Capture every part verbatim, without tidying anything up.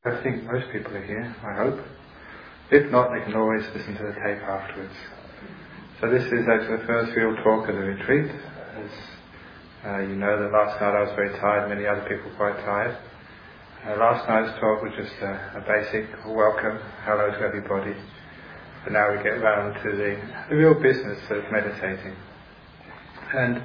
I think most people are here, I hope. If not, they can always listen to the tape afterwards. So this is actually the first real talk of the retreat. As uh, you know, that last night I was very tired, many other people were quite tired. Uh, last night's talk was just a, a basic welcome, hello to everybody. But now we get round to the, the real business of meditating. And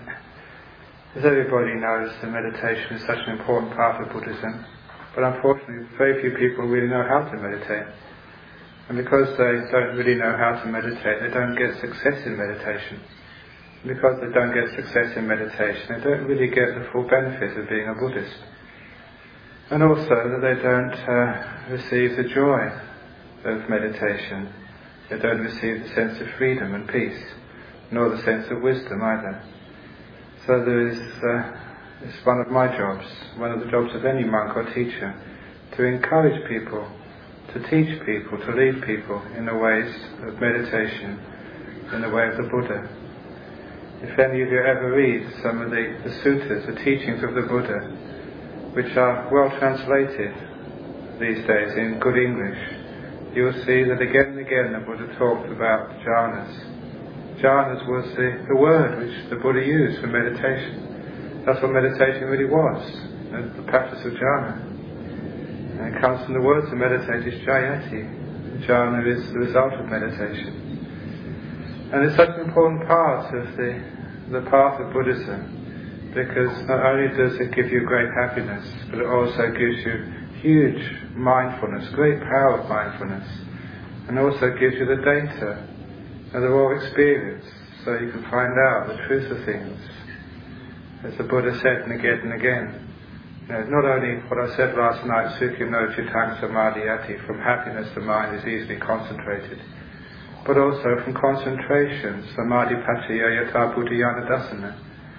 as everybody knows, the meditation is such an important part of Buddhism. But unfortunately, very few people really know how to meditate. And because they don't really know how to meditate, they don't get success in meditation. And because they don't get success in meditation, they don't really get the full benefit of being a Buddhist. And also that they don't uh, receive the joy of meditation. They don't receive the sense of freedom and peace, nor the sense of wisdom either. So there is... Uh, It's one of my jobs, one of the jobs of any monk or teacher, to encourage people, to teach people, to lead people in the ways of meditation, in the way of the Buddha. If any of you ever read some of the, the suttas, the teachings of the Buddha, which are well translated these days in good English, you will see that again and again the Buddha talked about jhanas. Jhanas was the, the word which the Buddha used for meditation. That's what meditation really was, the practice of jhana. And it comes from the words to meditate is jayati. Jhana is the result of meditation. And it's such an important part of the, the path of Buddhism, because not only does it give you great happiness, but it also gives you huge mindfulness, great power of mindfulness, and also gives you the data of the raw experience, so you can find out the truth of things. As the Buddha said and again and again, you know, not only what I said last night, Sukhim no Chittang Samadhiyati, from happiness the mind is easily concentrated, but also from concentration, Samadhi Pachaya Yata Buddhayana Dasana.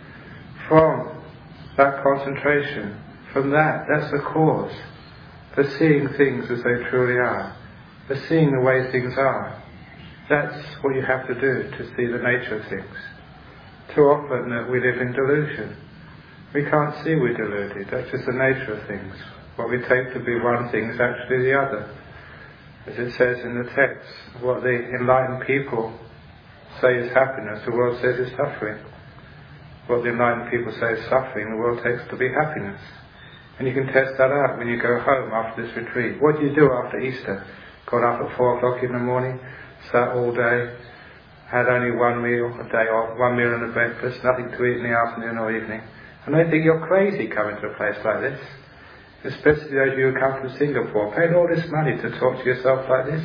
From that concentration, from that, that's the cause for seeing things as they truly are, for seeing the way things are. That's what you have to do to see the nature of things. Too often that we live in delusion. We can't see we're deluded. That's just the nature of things. What we take to be one thing is actually the other. As it says in the text, what the enlightened people say is happiness, the world says is suffering. What the enlightened people say is suffering, the world takes to be happiness. And you can test that out when you go home after this retreat. What do you do after Easter? Got up at four o'clock in the morning, sat all day, had only one meal a day off, one meal and a breakfast, nothing to eat in the afternoon or evening. And they think you're crazy coming to a place like this. Especially those of you who come from Singapore, paying all this money to talk to yourself like this.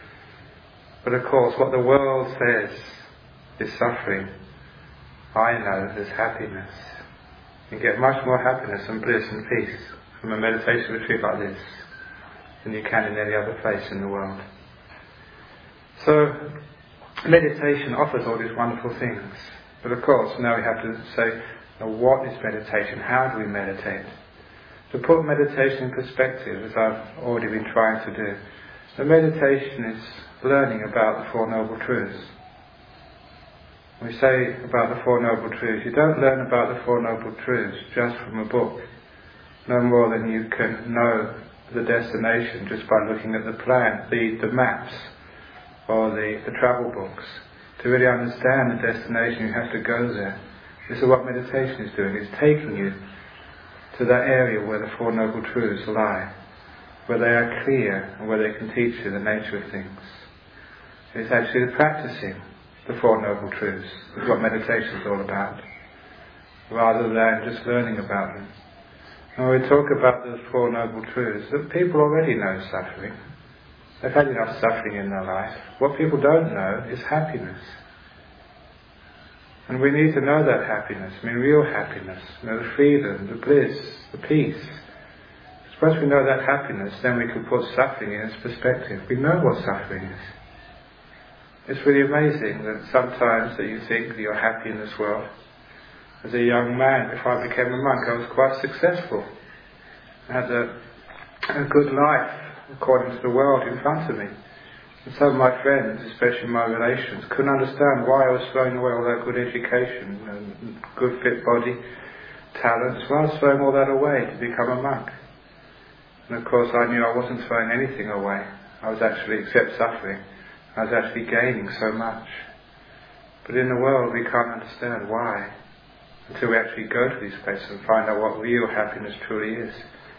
But of course, what the world says is suffering. I know there's happiness. You get much more happiness and bliss and peace from a meditation retreat like this than you can in any other place in the world. So, meditation offers all these wonderful things. But of course, now we have to say, now what is meditation? How do we meditate? To put meditation in perspective, as I've already been trying to do, the meditation is learning about the Four Noble Truths. We say about the Four Noble Truths, you don't learn about the Four Noble Truths just from a book, no more than you can know the destination just by looking at the plan, the, the maps, or the, the travel books. To really understand the destination, you have to go there. This is what meditation is doing. It's taking you to that area where the Four Noble Truths lie, where they are clear and where they can teach you the nature of things. It's actually practicing the Four Noble Truths is what meditation is all about, rather than just learning about them. And when we talk about the Four Noble Truths, that people already know suffering. They've had enough suffering in their life. What people don't know is happiness. And we need to know that happiness, I mean real happiness, you know, the freedom, the bliss, the peace. Once we know that happiness, then we can put suffering in its perspective. We know what suffering is. It's really amazing that sometimes that you think that you're happy in this world. As a young man, before I became a monk, I was quite successful. I had a, a good life according to the world in front of me. And some of my friends, especially my relations, couldn't understand why I was throwing away all that good education and good fit body, talents. Well, I was throwing all that away to become a monk. And of course I knew I wasn't throwing anything away. I was actually, except suffering, I was actually gaining so much. But in the world we can't understand why until we actually go to these places and find out what real happiness truly is.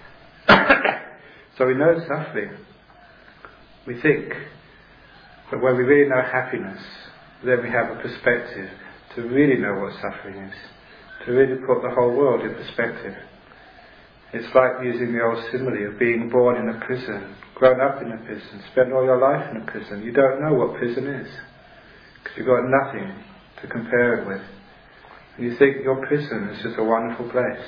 So we know suffering. We think that when we really know happiness, then we have a perspective to really know what suffering is, to really put the whole world in perspective. It's like using the old simile of being born in a prison, grown up in a prison, spent all your life in a prison. You don't know what prison is, because you've got nothing to compare it with. And you think your prison is just a wonderful place.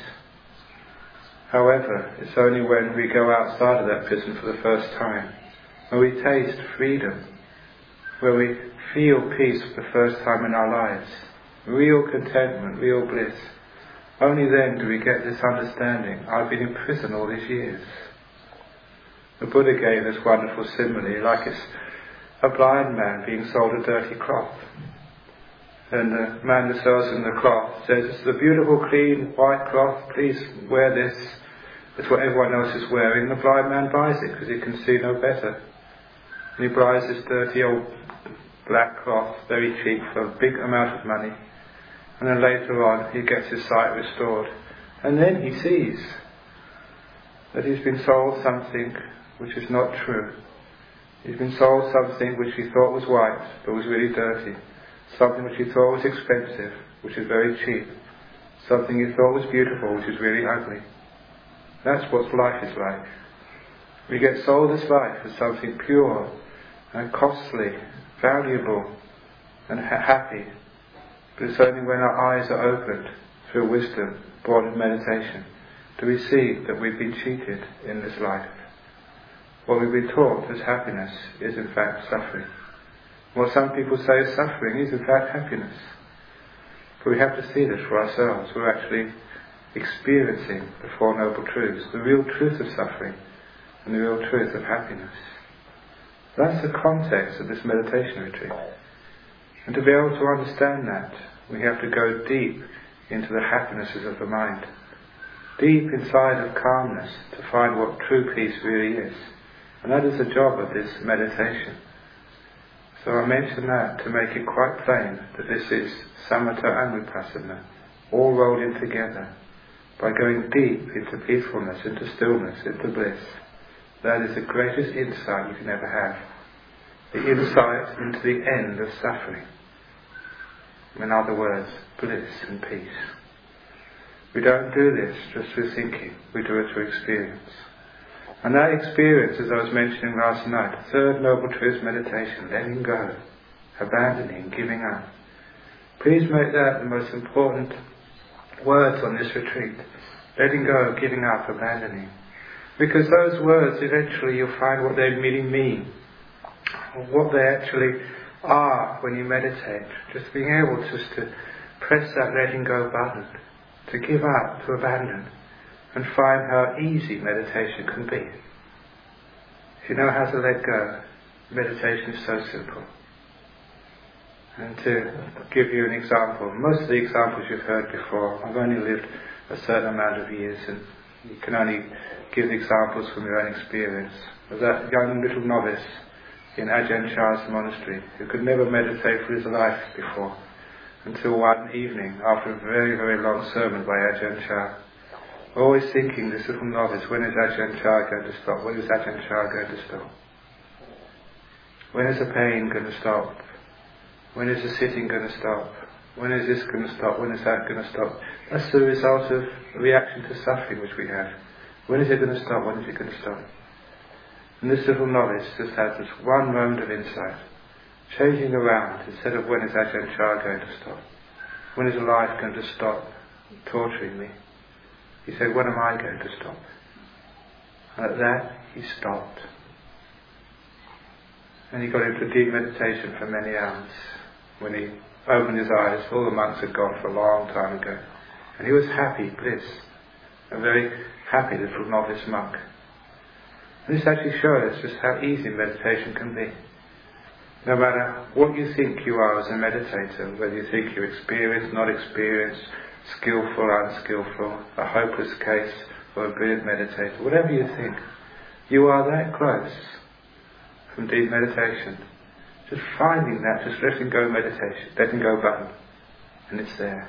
However, it's only when we go outside of that prison for the first time, when we taste freedom, where we feel peace for the first time in our lives, real contentment, real bliss, only then do we get this understanding, I've been in prison all these years. The Buddha gave this wonderful simile, like it's a blind man being sold a dirty cloth. And the man who sells him the cloth says, "It's a beautiful, clean, white cloth, please wear this. It's what everyone else is wearing." The blind man buys it because he can see no better. And he buys this dirty old black cloth, very cheap, for a big amount of money. And then later on he gets his sight restored. And then he sees that he's been sold something which is not true. He's been sold something which he thought was white, but was really dirty. Something which he thought was expensive, which is very cheap. Something he thought was beautiful, which is really ugly. That's what life is like. We get sold this life as something pure and costly, valuable and ha- happy. But it's only when our eyes are opened through wisdom, born of meditation, do we see that we've been cheated in this life. What we've been taught as happiness is in fact suffering. What some people say is suffering is in fact happiness. But we have to see this for ourselves. We're actually experiencing the Four Noble Truths, the real truth of suffering and the real truth of happiness. That's the context of this meditation retreat. And to be able to understand that, we have to go deep into the happinesses of the mind, deep inside of calmness, to find what true peace really is. And that is the job of this meditation. So I mention that to make it quite plain that this is samatha and vipassana, all rolled in together, by going deep into peacefulness, into stillness, into bliss. That is the greatest insight you can ever have. The insight into the end of suffering. In other words, bliss and peace. We don't do this just through thinking, we do it through experience. And that experience, as I was mentioning last night, third Noble Truth meditation, letting go, abandoning, giving up. Please make that the most important words on this retreat. Letting go, giving up, abandoning. Because those words, eventually you'll find what they really mean, or what they actually are when you meditate. Just being able just to press that letting go button, to give up, to abandon, and find how easy meditation can be. If you know how to let go, meditation is so simple. And to give you an example, most of the examples you've heard before, I've only lived a certain amount of years, and you can only give examples from your own experience. Of that young little novice in Ajahn Chah's monastery, who could never meditate for his life before, until one evening, after a very, very long sermon by Ajahn Chah, always thinking, this little novice, when is Ajahn Chah going to stop? When is Ajahn Chah going to stop? When is the pain going to stop? When is the sitting going to stop? When is this going to stop? When is that going to stop? That's the result of a reaction to suffering which we have. When is it going to stop? When is it going to stop? And this little novice just has this one moment of insight, changing around, instead of when is Ajahn Chah going to stop? When is life going to stop torturing me? He said, when am I going to stop? And at that, he stopped. And he got into deep meditation for many hours. When he opened his eyes, all the monks had gone for a long time ago. And he was happy, bliss. A very happy little novice monk. And this actually shows just how easy meditation can be. No matter what you think you are as a meditator, whether you think you're experienced, not experienced, skillful, unskillful, a hopeless case, or a brilliant meditator, whatever you think, You are that close from deep meditation. Just finding that, just letting go meditation, letting go button, and it's there.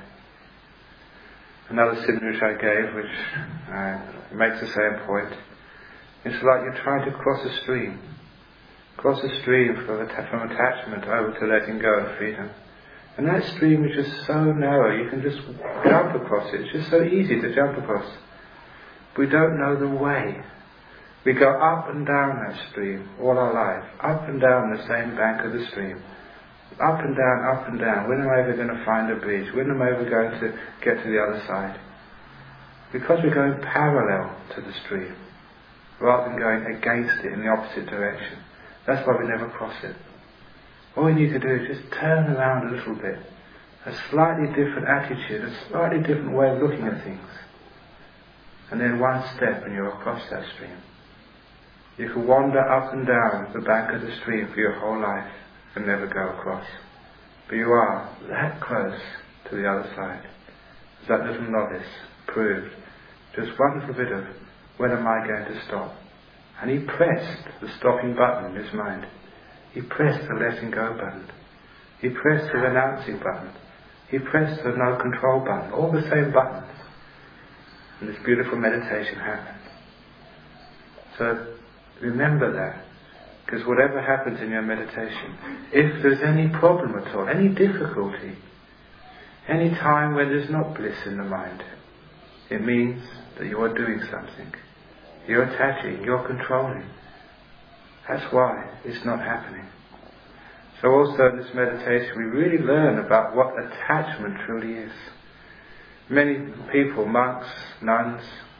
Another symbol which I gave, which uh, makes the same point, it's like you're trying to cross a stream. Cross a stream from, att- from attachment over to letting go and freedom. And that stream is just so narrow, you can just jump across it. It's just so easy to jump across. We don't know the way. We go up and down that stream all our life, up and down the same bank of the stream. Up and down, up and down. When am I ever going to find a bridge? When am I ever going to get to the other side? Because we're going parallel to the stream, rather than going against it in the opposite direction. That's why we never cross it. All we need to do is just turn around a little bit. A slightly different attitude, a slightly different way of looking at things. And then one step and you're across that stream. You can wander up and down the bank of the stream for your whole life and never go across. But you are that close to the other side. As that little novice proved. Just one little bit of, when am I going to stop? And he pressed the stopping button in his mind. He pressed the letting go button. He pressed the renouncing button. He pressed the no control button. All the same buttons. And this beautiful meditation happened. So remember that. Because whatever happens in your meditation, if there's any problem at all, any difficulty, any time when there's not bliss in the mind, it means that you are doing something. You're attaching, you're controlling. That's why it's not happening. So also in this meditation we really learn about what attachment truly is. Many people, monks, nuns,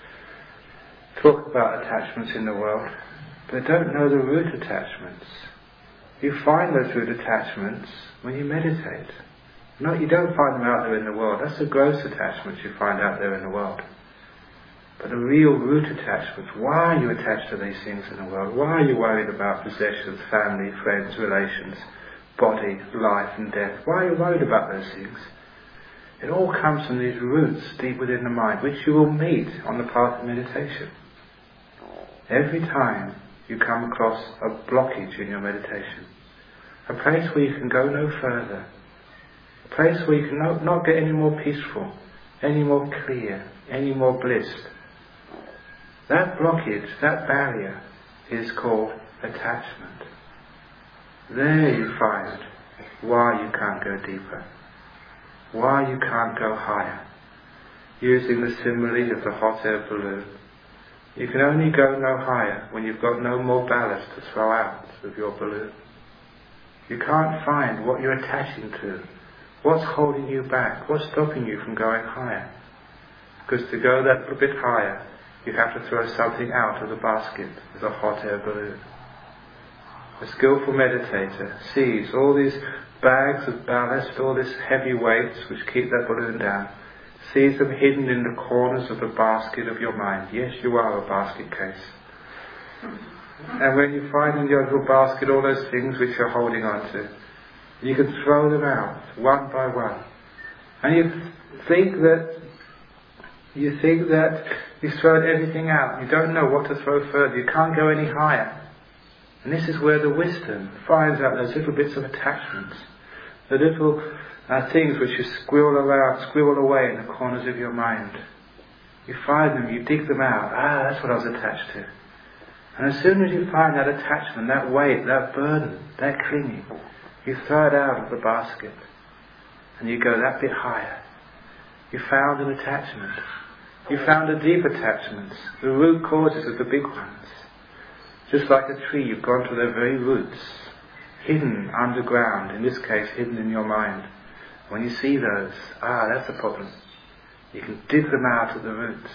talk about attachments in the world, but they don't know the root attachments. You find those root attachments when you meditate. No, you don't find them out there in the world. That's the gross attachments you find out there in the world. But the real root attachments, why are you attached to these things in the world? Why are you worried about possessions, family, friends, relations, body, life and death? Why are you worried about those things? It all comes from these roots deep within the mind, which you will meet on the path of meditation. Every time you come across a blockage in your meditation, a place where you can go no further, a place where you can no, not get any more peaceful, any more clear, any more bliss, that blockage, that barrier is called attachment. There you find why you can't go deeper, why you can't go higher. Using the simile of the hot air balloon, you can only go no higher when you've got no more ballast to throw out of your balloon. You can't find what you're attaching to, what's holding you back, what's stopping you from going higher. Because to go that little bit higher, you have to throw something out of the basket as a hot air balloon. A skillful meditator sees all these bags of ballast, all these heavy weights which keep that balloon down, sees them hidden in the corners of the basket of your mind. Yes, you are a basket case. And when you find in your little basket all those things which you're holding on to, you can throw them out one by one. And you think that you think that you've thrown everything out. You don't know what to throw further. You can't go any higher. And this is where the wisdom finds out those little bits of attachments, the little uh, things which you squirrel around, squirrel away in the corners of your mind. You find them, you dig them out. Ah, that's what I was attached to. And as soon as you find that attachment, that weight, that burden, that clinging, you throw it out of the basket and you go that bit higher. You found an attachment. You found the deep attachments, the root causes of the big ones. Just like a tree, you've gone to their very roots, hidden underground, in this case hidden in your mind. When you see those, ah, that's the problem. You can dig them out of the roots.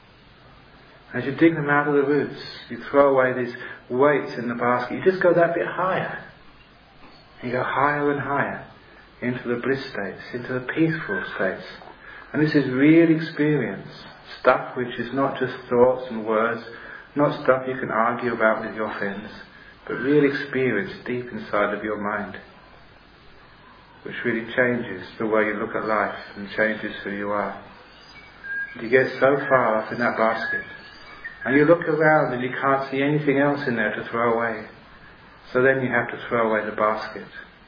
As you dig them out of the roots, you throw away these weights in the basket. You just go that bit higher. You go higher and higher into the bliss states, into the peaceful states. And this is real experience. Stuff which is not just thoughts and words, not stuff you can argue about with your friends, but real experience deep inside of your mind, which really changes the way you look at life and changes who you are. You get so far up in that basket, And you look around and you can't see anything else in there to throw away. So then you have to throw away the basket.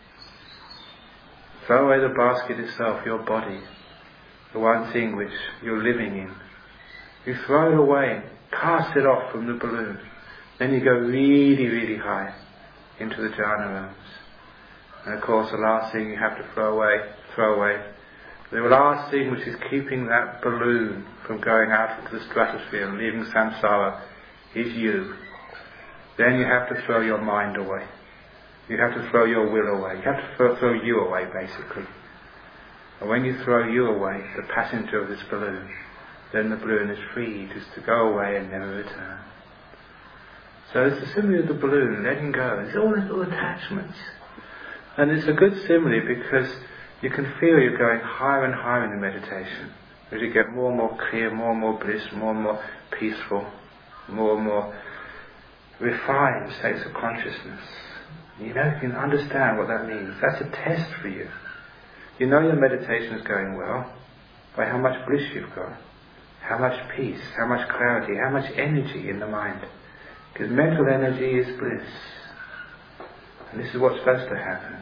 Throw away the basket itself, your body, the one thing which you're living in. You throw it away, cast it off from the balloon. Then you go really, really high into the jhana realms. And of course the last thing you have to throw away, throw away, the last thing which is keeping that balloon from going out into the stratosphere and leaving samsara is you. Then you have to throw your mind away. You have to throw your will away. You have to throw, throw you away, basically. And when you throw you away, the passenger of this balloon, then the balloon is free just to go away and never return. So it's a simile of the balloon, letting go. It's all little attachments. And it's a good simile because you can feel you're going higher and higher in the meditation. As you get more and more clear, more and more bliss, more and more peaceful, more and more refined states of consciousness. You know, you can understand what that means. That's a test for you. You know your meditation is going well by how much bliss you've got, how much peace, how much clarity, how much energy in the mind. Because mental energy is bliss. And this is what's supposed to happen.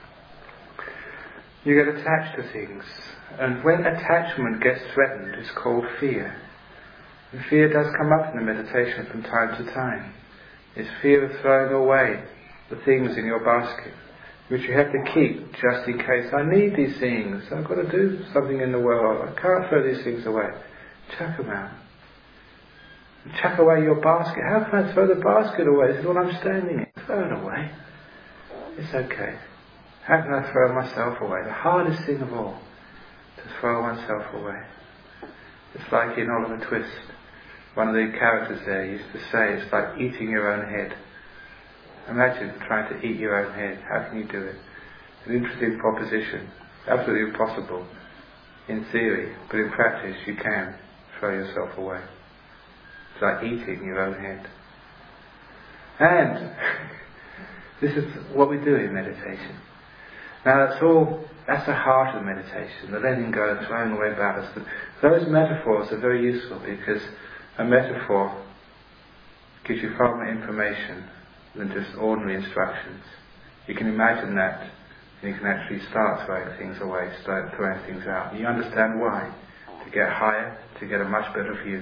You get attached to things. And when attachment gets threatened, it's called fear. And fear does come up in the meditation from time to time. It's fear of throwing away the things in your basket, which you have to keep just in case. I need these things. I've got to do something in the world. I can't throw these things away. Chuck them out. Chuck away your basket. How can I throw the basket away? This is what I'm standing in. Throw it away. It's okay. How can I throw myself away? The hardest thing of all, to throw oneself away. It's like in Oliver Twist. One of the characters there used to say, it's like eating your own head. Imagine trying to eat your own head. How can you do it? It's an interesting proposition. Absolutely impossible in theory, but in practice you can throw yourself away. It's like eating your own head. And this is what we do in meditation. Now that's all, that's the heart of meditation, the letting go, throwing away ballast. Those metaphors are very useful because a metaphor gives you far more information than just ordinary instructions. You can imagine that and you can actually start throwing things away, start throwing things out. And you understand why. To get higher, to get a much better view.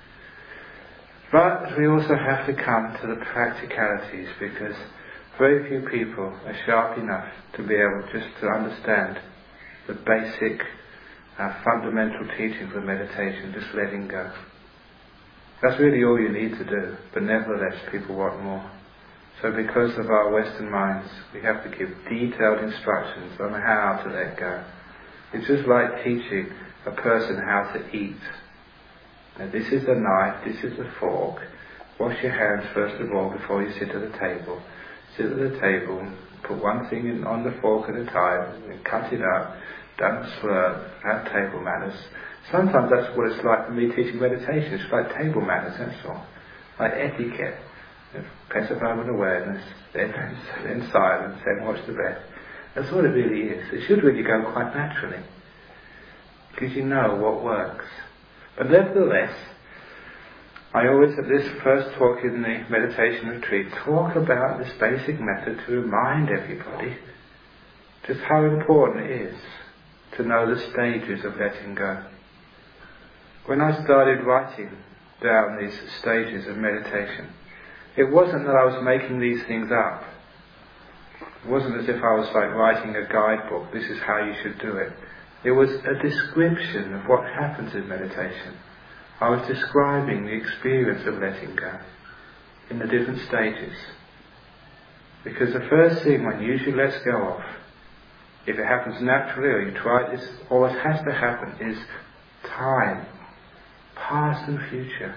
But we also have to come to the practicalities because very few people are sharp enough to be able just to understand the basic, uh, fundamental teachings of meditation, just letting go. That's really all you need to do, but nevertheless people want more. So because of our Western minds, we have to give detailed instructions on how to let go. It's just like teaching a person how to eat. Now this is the knife, this is the fork. Wash your hands first of all before you sit at the table. Sit at the table, put one thing in, on the fork at a time, and cut it up, don't slurp, have table manners. Sometimes that's what it's like for me teaching meditation. It's like table manners, that's all. Like etiquette. Passive moment awareness, then, then silence, then watch the breath. That's what it really is. It should really go quite naturally. Because you know what works. But nevertheless, I always at this first talk in the meditation retreat talk about this basic method to remind everybody just how important it is to know the stages of letting go. When I started writing down these stages of meditation, it wasn't that I was making these things up. It wasn't as if I was like writing a guidebook, this is how you should do it. It was a description of what happens in meditation. I was describing the experience of letting go in the different stages. Because the first thing one usually lets go of, if it happens naturally or you try this, all that has to happen is time, past and future.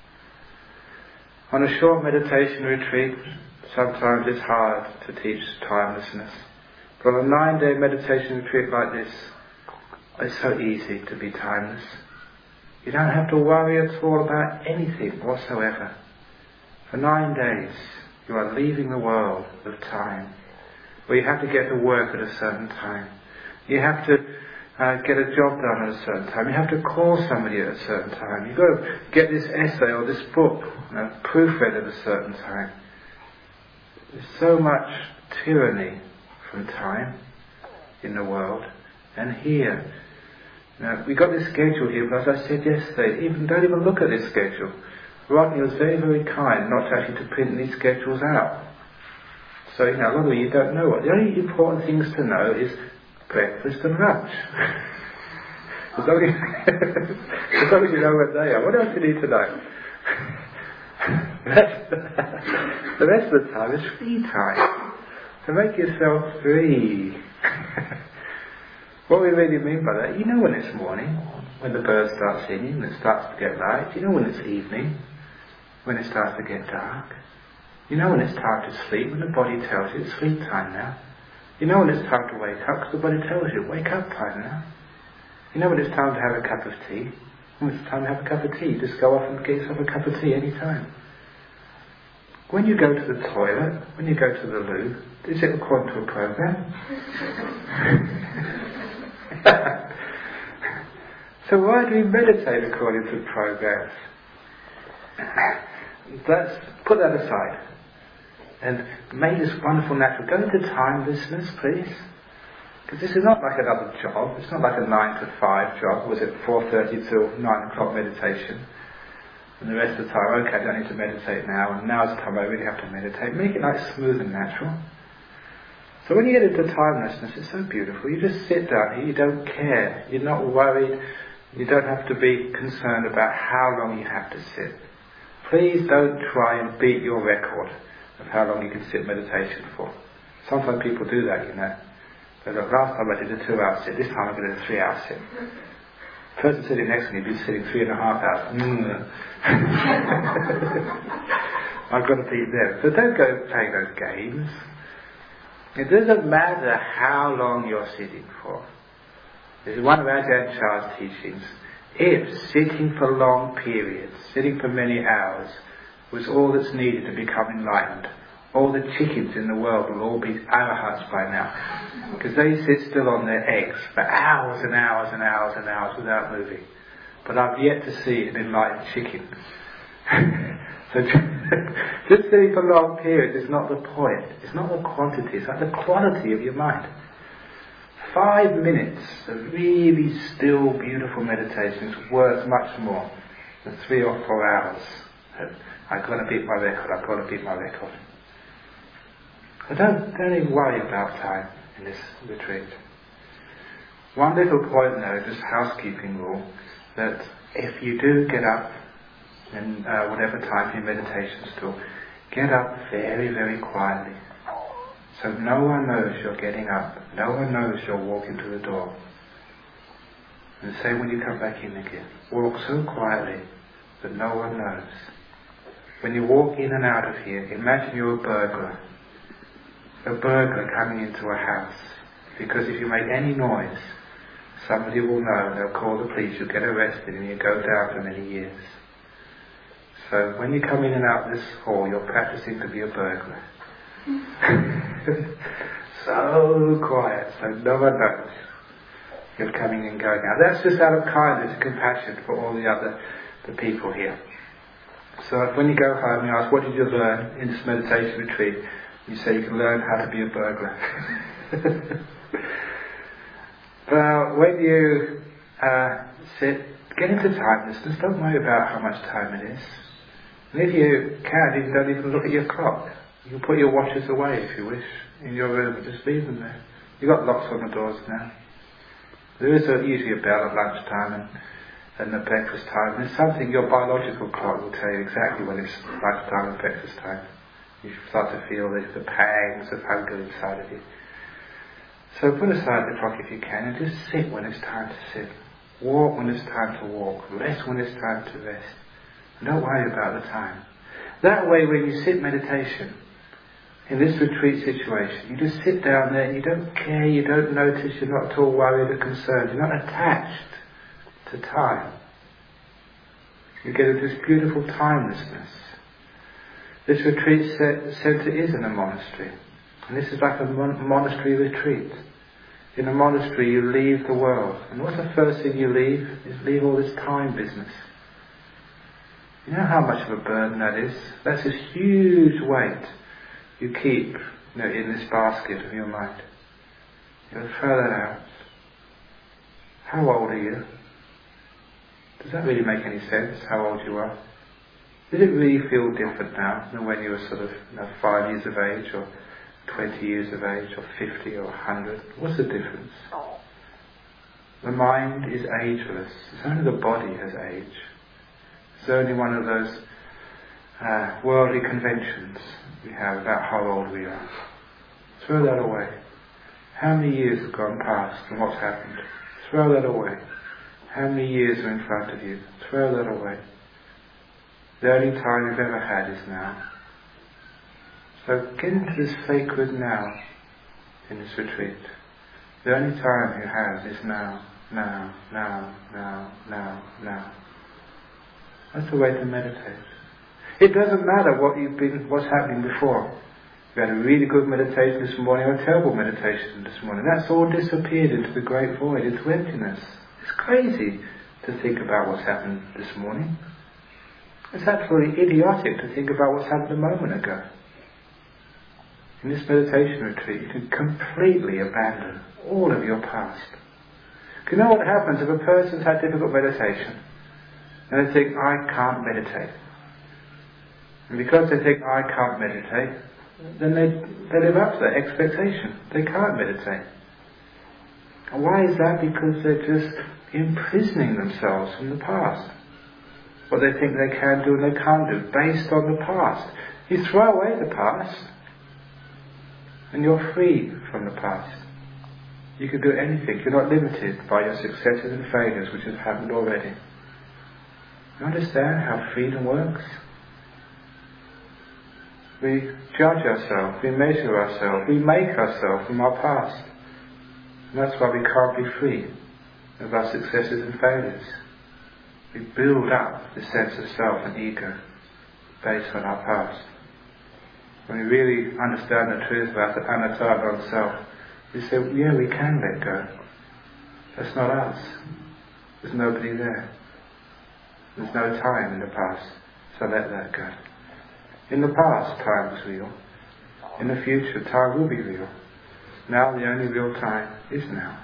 On a short meditation retreat, sometimes it's hard to teach timelessness. But on a nine-day meditation retreat like this, it's so easy to be timeless. You don't have to worry at all about anything whatsoever. For nine days, you are leaving the world of time, where you have to get to work at a certain time. You have to uh, get a job done at a certain time. You have to call somebody at a certain time. You've got to get this essay or this book, you know, proofread at a certain time. There's so much tyranny from time in the world. And here, you know, we got this schedule here, but as I said yesterday, even don't even look at this schedule. Rodney was very, very kind not to actually to print these schedules out. So, you know, a lot of you don't know what. The only important things to know is breakfast and lunch. as, long as, as long as you know what they are. What else do you need to know? The rest of the time is free time. So make yourself free. What we really mean by that, you know when it's morning, when the birds start singing, and it starts to get light. You know when it's evening, when it starts to get dark. You know when it's time to sleep, when the body tells you it's sleep time now. You know when it's time to wake up, because the body tells you, wake up time now. You know when it's time to have a cup of tea. When it's time to have a cup of tea, just go off and get yourself a cup of tea any time. When you go to the toilet, when you go to the loo, is it according to a program? So why do we meditate according to programs? Let's put that aside and make this wonderful natural. Go into timelessness, please. Because this is not like another job. It's not like a nine to five job. Was it four thirty till nine o'clock meditation? And the rest of the time, okay, I don't need to meditate now. And now's the time I really have to meditate. Make it like smooth and natural. So when you get into timelessness, it's so beautiful. You just sit down here, you don't care. You're not worried. You don't have to be concerned about how long you have to sit. Please don't try and beat your record of how long you can sit meditation for. Sometimes people do that, you know. They look, last time I did a two hour sit, this time I'm going to do a three hour sit. The person sitting next to me will be sitting three and a half hours. Mm. I've got to beat them. So don't go playing those games. It doesn't matter how long you're sitting for. This is one of Ajahn Chah's teachings. If sitting for long periods, sitting for many hours, was all that's needed to become enlightened, all the chickens in the world will all be arahats by now. Because they sit still on their eggs for hours and hours and hours and hours without moving. But I've yet to see an enlightened chicken. So just sitting for long periods is not the point. It's not the quantity, it's like the quality of your mind. Five minutes of really still, beautiful meditation is worth much more than three or four hours. I've got to beat my record, I've got to beat my record. So don't, don't even worry about time in this retreat. One little point though, just housekeeping rule, that if you do get up in uh, whatever time your meditation still, get up very, very quietly. So no one knows you're getting up. No one knows you're walking to the door. And same when you come back in again. Walk so quietly that no one knows. When you walk in and out of here, imagine you're a burglar. A burglar coming into a house. Because if you make any noise, somebody will know and they'll call the police. You'll get arrested and you go down for many years. So when you come in and out of this hall, you're practicing to be a burglar. So quiet, so no one knows you're coming and going out. That's just out of kindness and compassion for all the other the people here. So when you go home, you ask, what did you learn in this meditation retreat? You say you can learn how to be a burglar. Well, when you uh, sit, get into timelessness. Don't worry about how much time it is. And if you can, you don't even look at your clock. You can put your watches away if you wish in your room, just leave them there. You've got locks on the doors now. There is a, usually a bell at lunchtime and, and the breakfast time. There's something, your biological clock will tell you exactly when it's lunchtime and breakfast time. You start to feel the, the pangs of hunger inside of you. So put aside the clock if you can and just sit when it's time to sit. Walk when it's time to walk. Rest when it's time to rest. And don't worry about the time. That way when you sit meditation, in this retreat situation, you just sit down there and you don't care, you don't notice, you're not at all worried or concerned, you're not attached to time. You get into this beautiful timelessness. This retreat centre is in a monastery. And this is like a mon- monastery retreat. In a monastery you leave the world. And what's the first thing you leave? Is leave all this time business. You know how much of a burden that is? That's this huge weight you keep, you know, in this basket of your mind. You'll throw that out. How old are you? Does that really make any sense, how old you are? Does it really feel different now than when you were sort of, you know, five years of age, or twenty years of age, or fifty, or a hundred? What's the difference? The mind is ageless. It's only the body has age. It's only one of those uh, worldly conventions we have about how old we are. Throw that away. How many years have gone past and what's happened? Throw that away. How many years are in front of you? Throw that away. The only time you've ever had is now. So get into this sacred now in this retreat. The only time you have is now, now, now, now, now, now. That's the way to meditate. It doesn't matter what you've been, what's happening before. You had a really good meditation this morning or a terrible meditation this morning. That's all disappeared into the great void, into emptiness. It's crazy to think about what's happened this morning. It's absolutely idiotic to think about what's happened a moment ago. In this meditation retreat, you can completely abandon all of your past. You know what happens if a person's had difficult meditation and they think, I can't meditate. And because they think, I can't meditate, then they, they live up to that expectation. They can't meditate. And why is that? Because they're just imprisoning themselves from the past. What they think they can do and they can't do, based on the past. You throw away the past, and you're free from the past. You can do anything. You're not limited by your successes and failures, which have happened already. You understand how freedom works? We judge ourselves, we measure ourselves, we make ourselves from our past. And that's why we can't be free of our successes and failures. We build up the sense of self and ego based on our past. When we really understand the truth about the anatta, non-self, we say, yeah, we can let go. That's not us. There's nobody there. There's no time in the past, so let that go. In the past, time was real. In the future, time will be real. Now, the only real time is now.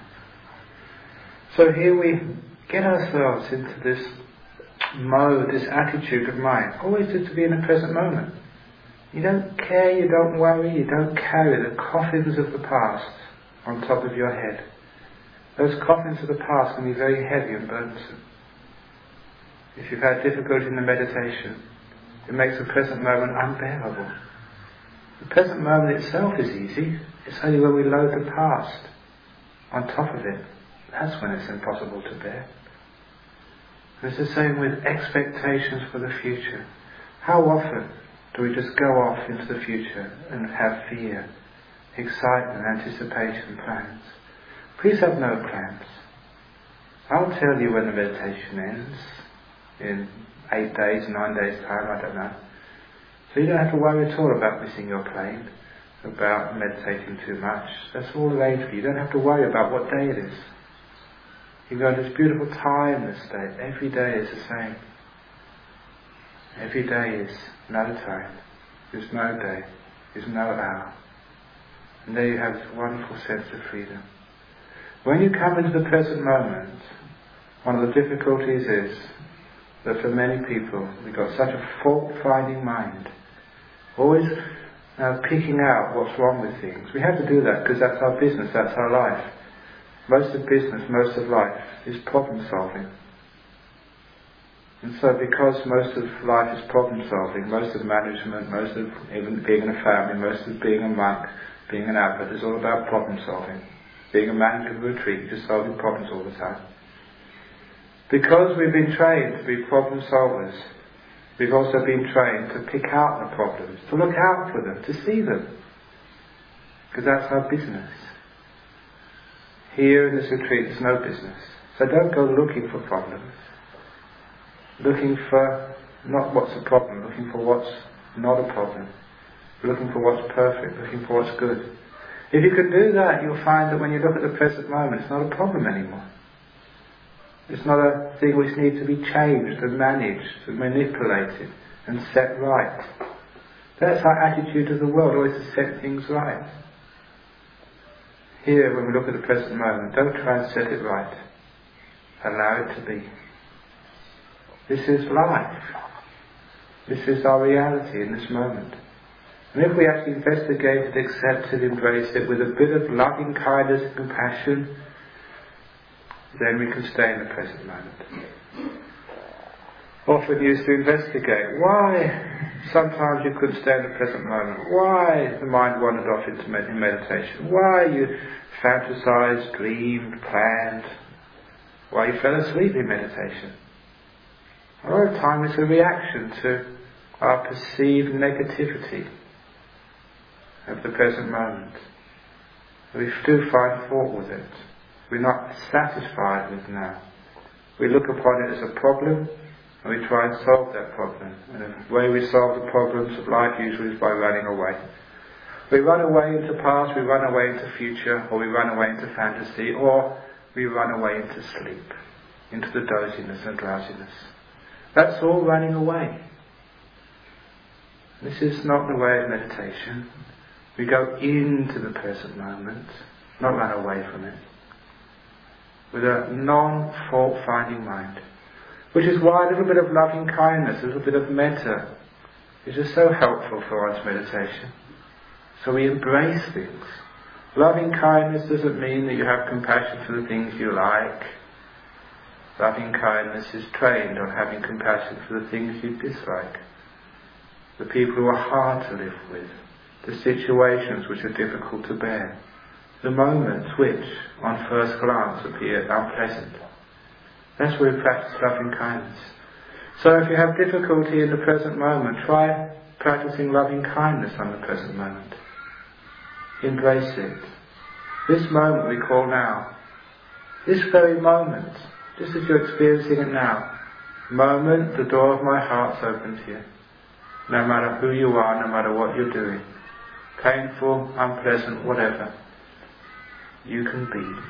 So here we get ourselves into this mode, this attitude of mind, always just to be in the present moment. You don't care, you don't worry, you don't carry the coffins of the past on top of your head. Those coffins of the past can be very heavy and burdensome. If you've had difficulty in the meditation, it makes the present moment unbearable. The present moment itself is easy. It's only when we load the past on top of it, that's when it's impossible to bear. And it's the same with expectations for the future. How often do we just go off into the future and have fear, excitement, anticipation, plans? Please have no plans. I'll tell you when the meditation ends, in eight days, nine days time, I don't know. So you don't have to worry at all about missing your plane, about meditating too much. That's all arranged for you. You don't have to worry about what day it is. You go into this beautiful timeless state. Every day is the same. Every day is no time. There's no day. There's no hour. And there you have this wonderful sense of freedom. When you come into the present moment, one of the difficulties is that for many people, we've got such a fault-finding mind. Always uh, picking out what's wrong with things. We have to do that because that's our business, that's our life. Most of business, most of life is problem solving. And so because most of life is problem solving, most of management, most of even being in a family, most of being a monk, being an abbot is all about problem solving. Being a manager of a retreat, just solving problems all the time. Because we've been trained to be problem solvers, we've also been trained to pick out the problems, to look out for them, to see them. Because that's our business. Here in this retreat, there's no business. So don't go looking for problems. Looking for not what's a problem, looking for what's not a problem. Looking for what's perfect, looking for what's good. If you can do that, you'll find that when you look at the present moment, it's not a problem anymore. It's not a thing which needs to be changed and managed and manipulated and set right. That's our attitude to the world, always to set things right. Here, when we look at the present moment, don't try and set it right. Allow it to be. This is life. This is our reality in this moment. And if we actually investigate it, accept it, embrace it with a bit of loving kindness and compassion, then we can stay in the present moment. Often used to investigate why sometimes you couldn't stay in the present moment, why the mind wandered off into med- meditation, why you fantasized, dreamed, planned, why you fell asleep in meditation. A lot of time it's a reaction to our perceived negativity of the present moment. We do find fault with it. We're not satisfied with now. We look upon it as a problem and we try and solve that problem. And the way we solve the problems of life usually is by running away. We run away into past, we run away into future, or we run away into fantasy, or we run away into sleep, into the doziness and drowsiness. That's all running away. This is not the way of meditation. We go into the present moment, not run away from it, with a non-fault finding mind. Which is why a little bit of loving kindness, a little bit of metta is just so helpful for one's meditation. So we embrace things. Loving kindness doesn't mean that you have compassion for the things you like. Loving kindness is trained on having compassion for the things you dislike. The people who are hard to live with. The situations which are difficult to bear. The moments which, on first glance, appear unpleasant. That's where we practice loving kindness. So if you have difficulty in the present moment, try practicing loving kindness on the present moment. Embrace it. This moment we call now. This very moment, just as you're experiencing it now. Moment, the door of my heart's open to you. No matter who you are, no matter what you're doing. Painful, unpleasant, whatever. You can be.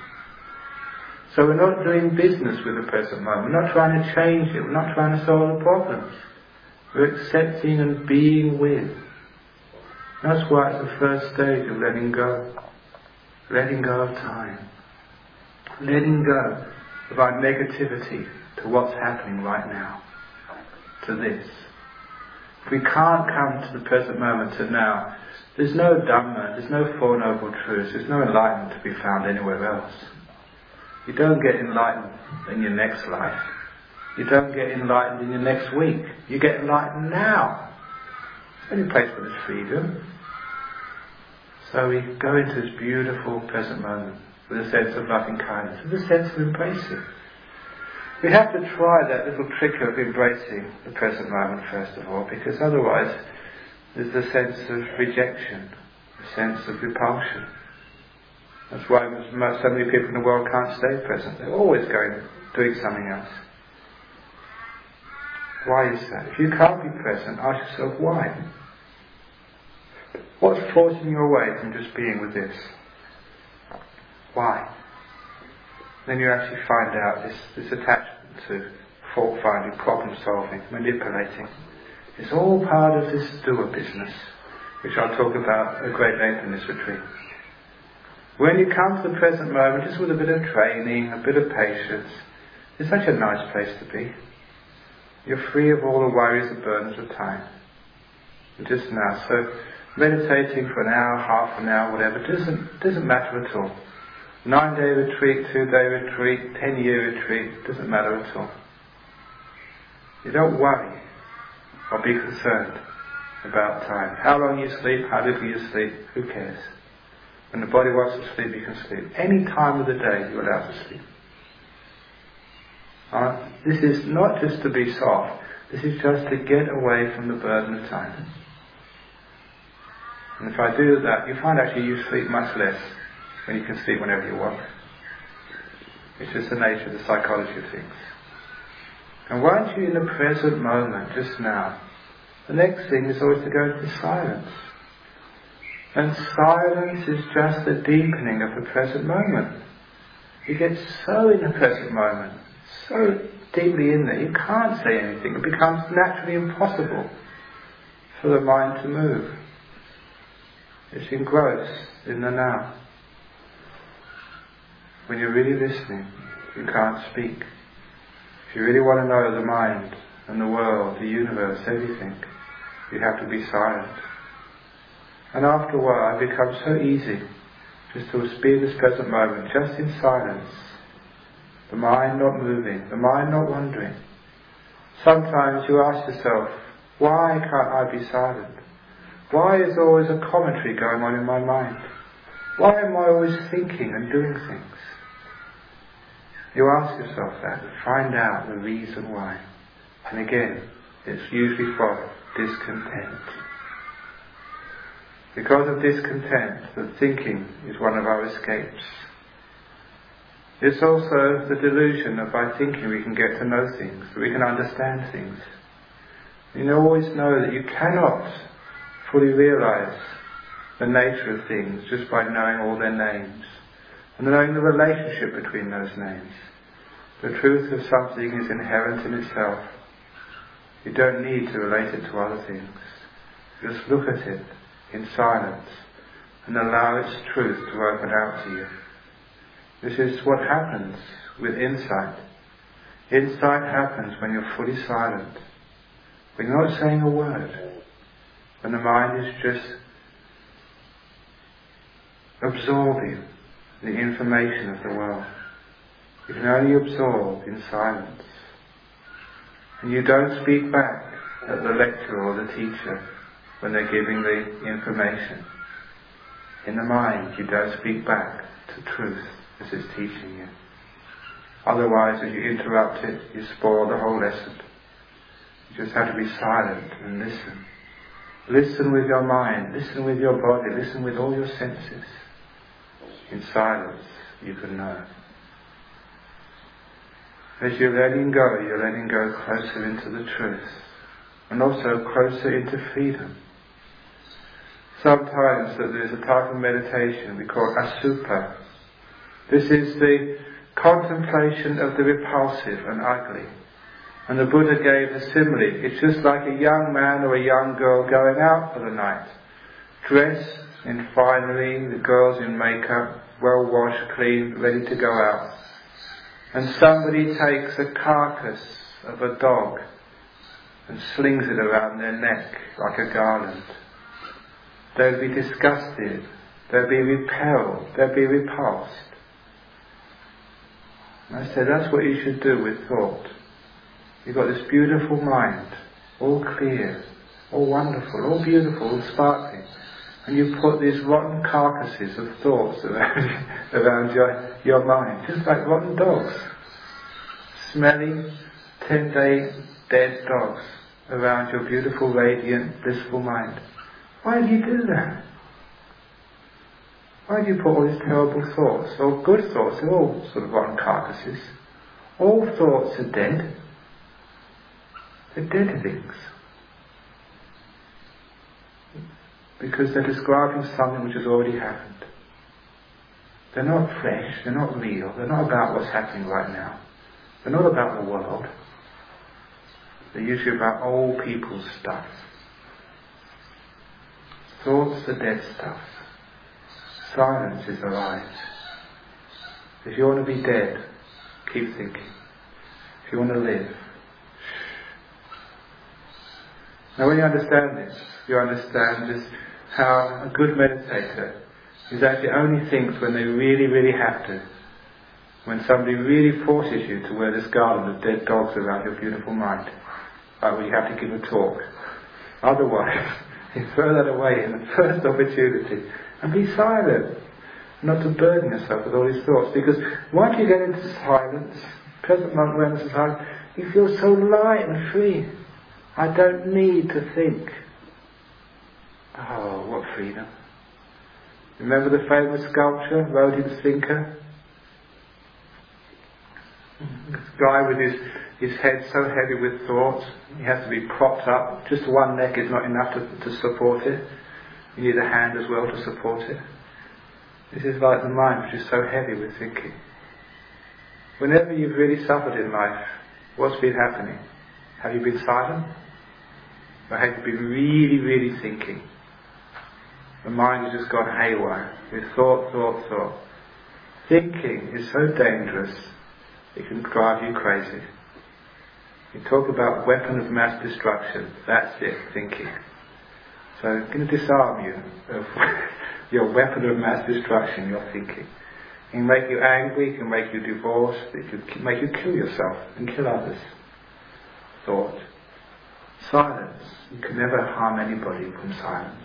So we're not doing business with the present moment. We're not trying to change it. We're not trying to solve the problems. We're accepting and being with. That's why it's the first stage of letting go. Letting go of time. Letting go of our negativity to what's happening right now. To this. If we can't come to the present moment, to now, there's no Dhamma, there's no Four Noble Truths, there's no enlightenment to be found anywhere else. You don't get enlightened in your next life. You don't get enlightened in your next week. You get enlightened now. It's the only place where there's freedom. So we go into this beautiful present moment with a sense of loving kindness, with a sense of embracing. We have to try that little trick of embracing the present moment first of all, because otherwise there's a sense of rejection, a sense of repulsion. That's why most, so many people in the world can't stay present. They're always going, doing something else. Why is that? If you can't be present, ask yourself why. What's forcing you away from just being with this? Why? Then you actually find out this, this attachment to fault finding, problem solving, manipulating. It's all part of this doer business, which I'll talk about at great length in this retreat. When you come to the present moment, just with a bit of training, a bit of patience, it's such a nice place to be. You're free of all the worries and burdens of time. Just now. So meditating for an hour, half an hour, whatever, doesn't doesn't matter at all. Nine day retreat, two day retreat, ten year retreat, doesn't matter at all. You don't worry or be concerned about time. How long you sleep, how little you sleep, who cares? When the body wants to sleep, you can sleep. Any time of the day you're allowed to sleep. Alright? This is not just to be soft. This is just to get away from the burden of time. And if I do that, you find actually you sleep much less when you can sleep whenever you want. It's just the nature of the psychology of things. And once you're in the present moment, just now, the next thing is always to go into silence. And silence is just the deepening of the present moment. You get so in the present moment, so deeply in there, you can't say anything. It becomes naturally impossible for the mind to move. It's engrossed in the now. When you're really listening, you can't speak. If you really want to know the mind and the world, the universe, everything, you have to be silent. And after a while it becomes so easy just to be in this present moment, just in silence. The mind not moving, the mind not wandering. Sometimes you ask yourself, why can't I be silent? Why is there always a commentary going on in my mind? Why am I always thinking and doing things? You ask yourself that and find out the reason why. And again, it's usually from discontent. Because of discontent, the thinking is one of our escapes. It's also the delusion that by thinking we can get to know things, that we can understand things. You always know that you cannot fully realize the nature of things just by knowing all their names and knowing the relationship between those names. The truth of something is inherent in itself. You don't need to relate it to other things. Just look at it in silence and allow its truth to open out to you. This is what happens with insight. Insight happens when you're fully silent, when you're not saying a word, when the mind is just absorbing the information of the world. You can only absorb in silence. And you don't speak back at the lecturer or the teacher when they're giving the information. In the mind, you don't speak back to truth as it's teaching you. Otherwise, if you interrupt it, you spoil the whole lesson. You just have to be silent and listen. Listen with your mind, listen with your body, listen with all your senses. In silence, you can know. As you're letting go, you're letting go closer into the truth, and also closer into freedom. Sometimes there's a type of meditation we call asubha. This is the contemplation of the repulsive and ugly. And the Buddha gave a simile. It's just like a young man or a young girl going out for the night, dressed in finery, the girl's in makeup, well washed, clean, ready to go out. And somebody takes a carcass of a dog and slings it around their neck like a garland. They'll be disgusted, they'll be repelled, they'll be repulsed. And I said, that's what you should do with thought. You've got this beautiful mind, all clear, all wonderful, all beautiful, all sparkling. And you put these rotten carcasses of thoughts around, around your, your mind, just like rotten dogs. Smelly, ten-day dead dogs around your beautiful, radiant, blissful mind. Why do you do that? Why do you put all these terrible thoughts? Or good thoughts, they're all sort of rotten carcasses. All thoughts are dead. They're dead things. Because they're describing something which has already happened. They're not fresh, they're not real, they're not about what's happening right now. They're not about the world. They're usually about old people's stuff. Thoughts are dead stuff. Silence is alive. If you want to be dead, keep thinking. If you want to live, now when you understand this, you understand just how a good meditator is actually only thinks when they really, really have to. When somebody really forces you to wear this garland of dead dogs around your beautiful mind. Like when you have to give a talk. Otherwise, you throw that away in the first opportunity and be silent. Not to burden yourself with all these thoughts. Because once you get into silence, present moment awareness of silence, you feel so light and free. I don't need to think. Oh, what freedom. Remember the famous sculpture, Rodin's Thinker? This guy with his, his head so heavy with thoughts, he has to be propped up. Just one neck is not enough to, to support it. You need a hand as well to support it. This is like the mind, which is so heavy with thinking. Whenever you've really suffered in life, what's been happening? Have you been silent? Or have you been really, really thinking? The mind has just gone haywire with thought, thought, thought. Thinking is so dangerous, it can drive you crazy. You talk about weapon of mass destruction, that's it, thinking. So I'm going to disarm you of your weapon of mass destruction, your thinking. It can make you angry, it can make you divorce, it can make you kill yourself and kill others. Thought. Silence. You can never harm anybody from silence.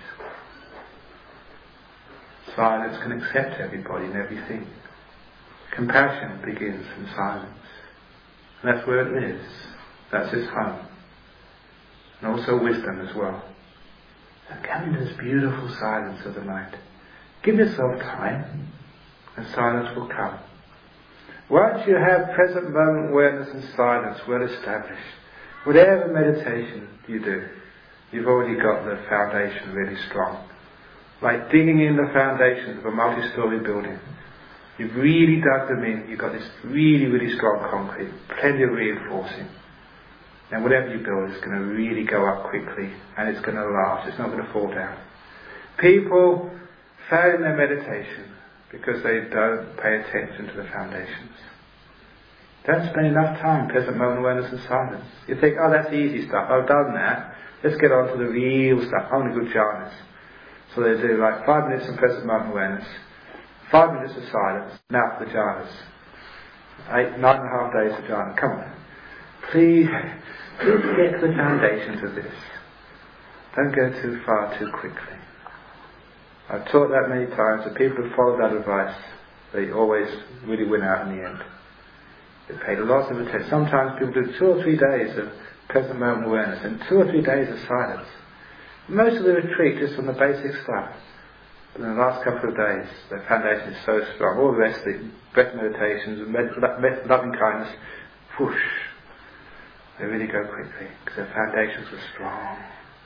Silence can accept everybody and everything. Compassion begins from silence. And that's where it lives. That's its home. And also wisdom as well. So come into this beautiful silence of the mind. Give yourself time and silence will come. Once you have present moment awareness and silence well established, whatever meditation you do, you've already got the foundation really strong. Like digging in the foundations of a multi-story building. You've really dug them in, you've got this really, really strong concrete, plenty of reinforcing. And whatever you build is going to really go up quickly and it's going to last, it's not going to fall down. People fail in their meditation because they don't pay attention to the foundations. Don't spend enough time, present moment awareness and silence. You think, oh that's easy stuff, I've done that, let's get on to the real stuff, I want to go jhanas. So they do like five minutes of present moment awareness, five minutes of silence, now for the jhanas. Eight, nine and a half days of jhana, come on. Please, please get to the foundations of this. Don't go too far too quickly. I've taught that many times that people who follow that advice, they always really win out in the end. They paid lots of attention. Sometimes people do two or three days of present moment awareness and two or three days of silence. Most of the retreat just on the basic stuff. But in the last couple of days, their foundation is so strong. All the rest, the breath meditations and med- loving kindness, whoosh, they really go quickly because their foundations are strong.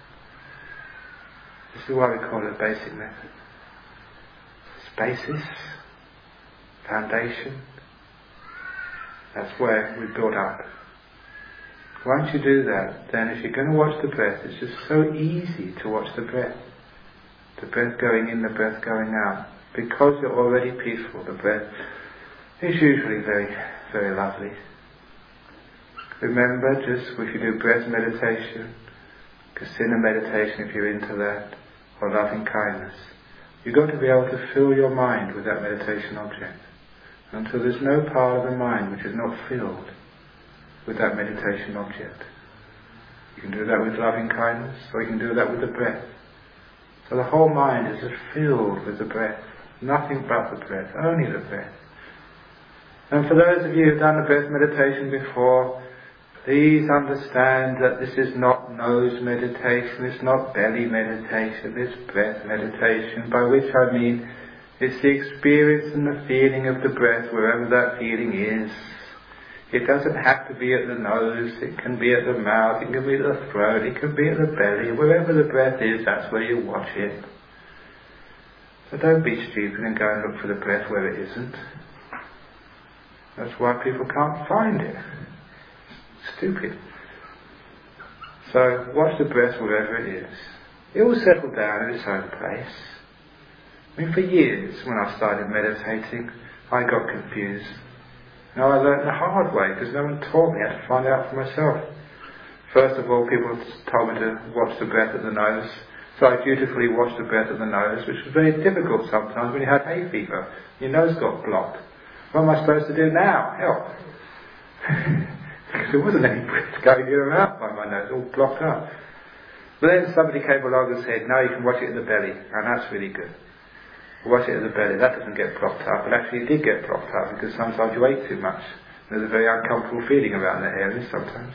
This is why we call it a basic method. It's basis, foundation. That's where we build up. Once you do that, then if you're going to watch the breath, it's just so easy to watch the breath. The breath going in, the breath going out. Because you're already peaceful, the breath is usually very, very lovely. Remember, just if you do breath meditation, kasina meditation if you're into that, or loving kindness, you've got to be able to fill your mind with that meditation object. Until there's no part of the mind which is not filled with that meditation object. You can do that with loving kindness, or you can do that with the breath. So the whole mind is just filled with the breath. Nothing but the breath, only the breath. And for those of you who've done the breath meditation before, please understand that this is not nose meditation, it's not belly meditation, it's breath meditation, by which I mean it's the experience and the feeling of the breath wherever that feeling is. It doesn't have to be at the nose, it can be at the mouth, it can be at the throat, it can be at the belly. Wherever the breath is, that's where you watch it. So don't be stupid and go and look for the breath where it isn't. That's why people can't find it. It's stupid. So watch the breath wherever it is. It will settle down in its own place. I mean, for years when I started meditating, I got confused. Now I learned the hard way because no one taught me how to find out for myself. First of all, people told me to watch the breath at the nose, so I dutifully watched the breath at the nose, which was very difficult sometimes when you had hay fever. Your nose got blocked. What am I supposed to do now? Help! Because there wasn't any breath going in or out by my nose, all blocked up. But then somebody came along and said, now you can watch it in the belly, and that's really good. Watch it in the belly, that doesn't get blocked up, but actually it did get blocked up because sometimes you ate too much. There's a very uncomfortable feeling around that area sometimes.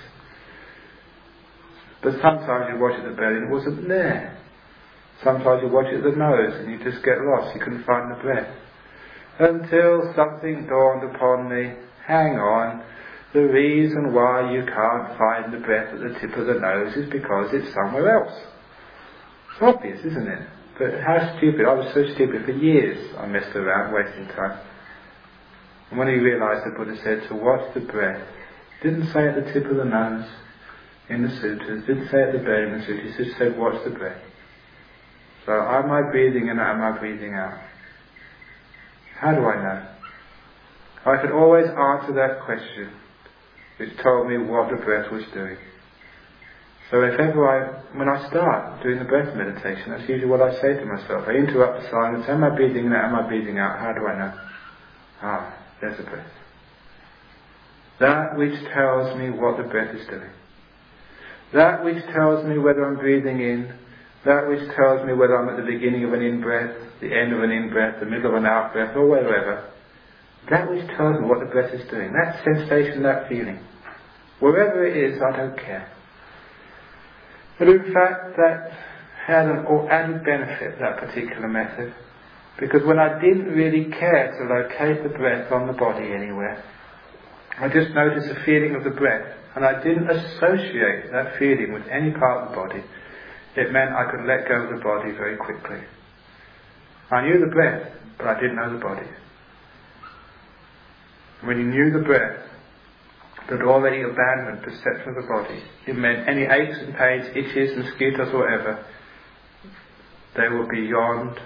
But sometimes you watch it in the belly and it wasn't there. Sometimes you watch it at the nose and you just get lost, you couldn't find the breath. Until something dawned upon me, hang on, the reason why you can't find the breath at the tip of the nose is because it's somewhere else. It's obvious, isn't it? But how stupid, I was so stupid, for years I messed around, wasting time. And when he realised, the Buddha said to watch the breath. Didn't say at the tip of the nose in the sutras, didn't say at the belly in the sutras, he just said watch the breath. So am I breathing in or am I breathing out? How do I know? I could always answer that question, which told me what the breath was doing. So if ever I, when I start doing the breath meditation, that's usually what I say to myself. I interrupt the silence, am I breathing in or am I breathing out? How do I know? Ah, there's the breath. That which tells me what the breath is doing. That which tells me whether I'm breathing in, that which tells me whether I'm at the beginning of an in-breath, the end of an in-breath, the middle of an out-breath, or wherever. That which tells me what the breath is doing. That sensation, that feeling. Wherever it is, I don't care. But in fact, that had an added benefit, that particular method. Because when I didn't really care to locate the breath on the body anywhere, I just noticed the feeling of the breath, and I didn't associate that feeling with any part of the body. It meant I could let go of the body very quickly. I knew the breath, but I didn't know the body. When you knew the breath, but already abandoned perception of the body, it meant any aches and pains, itches, mosquitoes, or whatever, they were beyond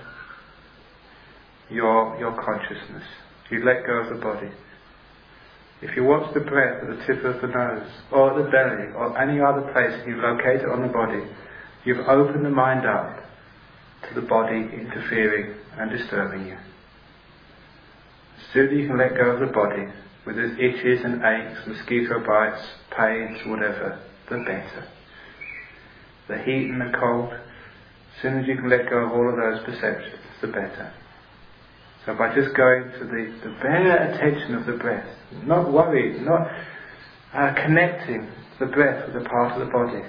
your your consciousness. You let go of the body. If you watch the breath at the tip of the nose, or at the belly, or any other place, and you locate it on the body, you've opened the mind up to the body interfering and disturbing you. The sooner you can let go of the body, with its itches and aches, mosquito bites, pains, whatever, the better. The heat and the cold, as soon as you can let go of all of those perceptions, the better. So by just going to the, the bare attention of the breath, not worried, not uh, connecting the breath with the part of the body,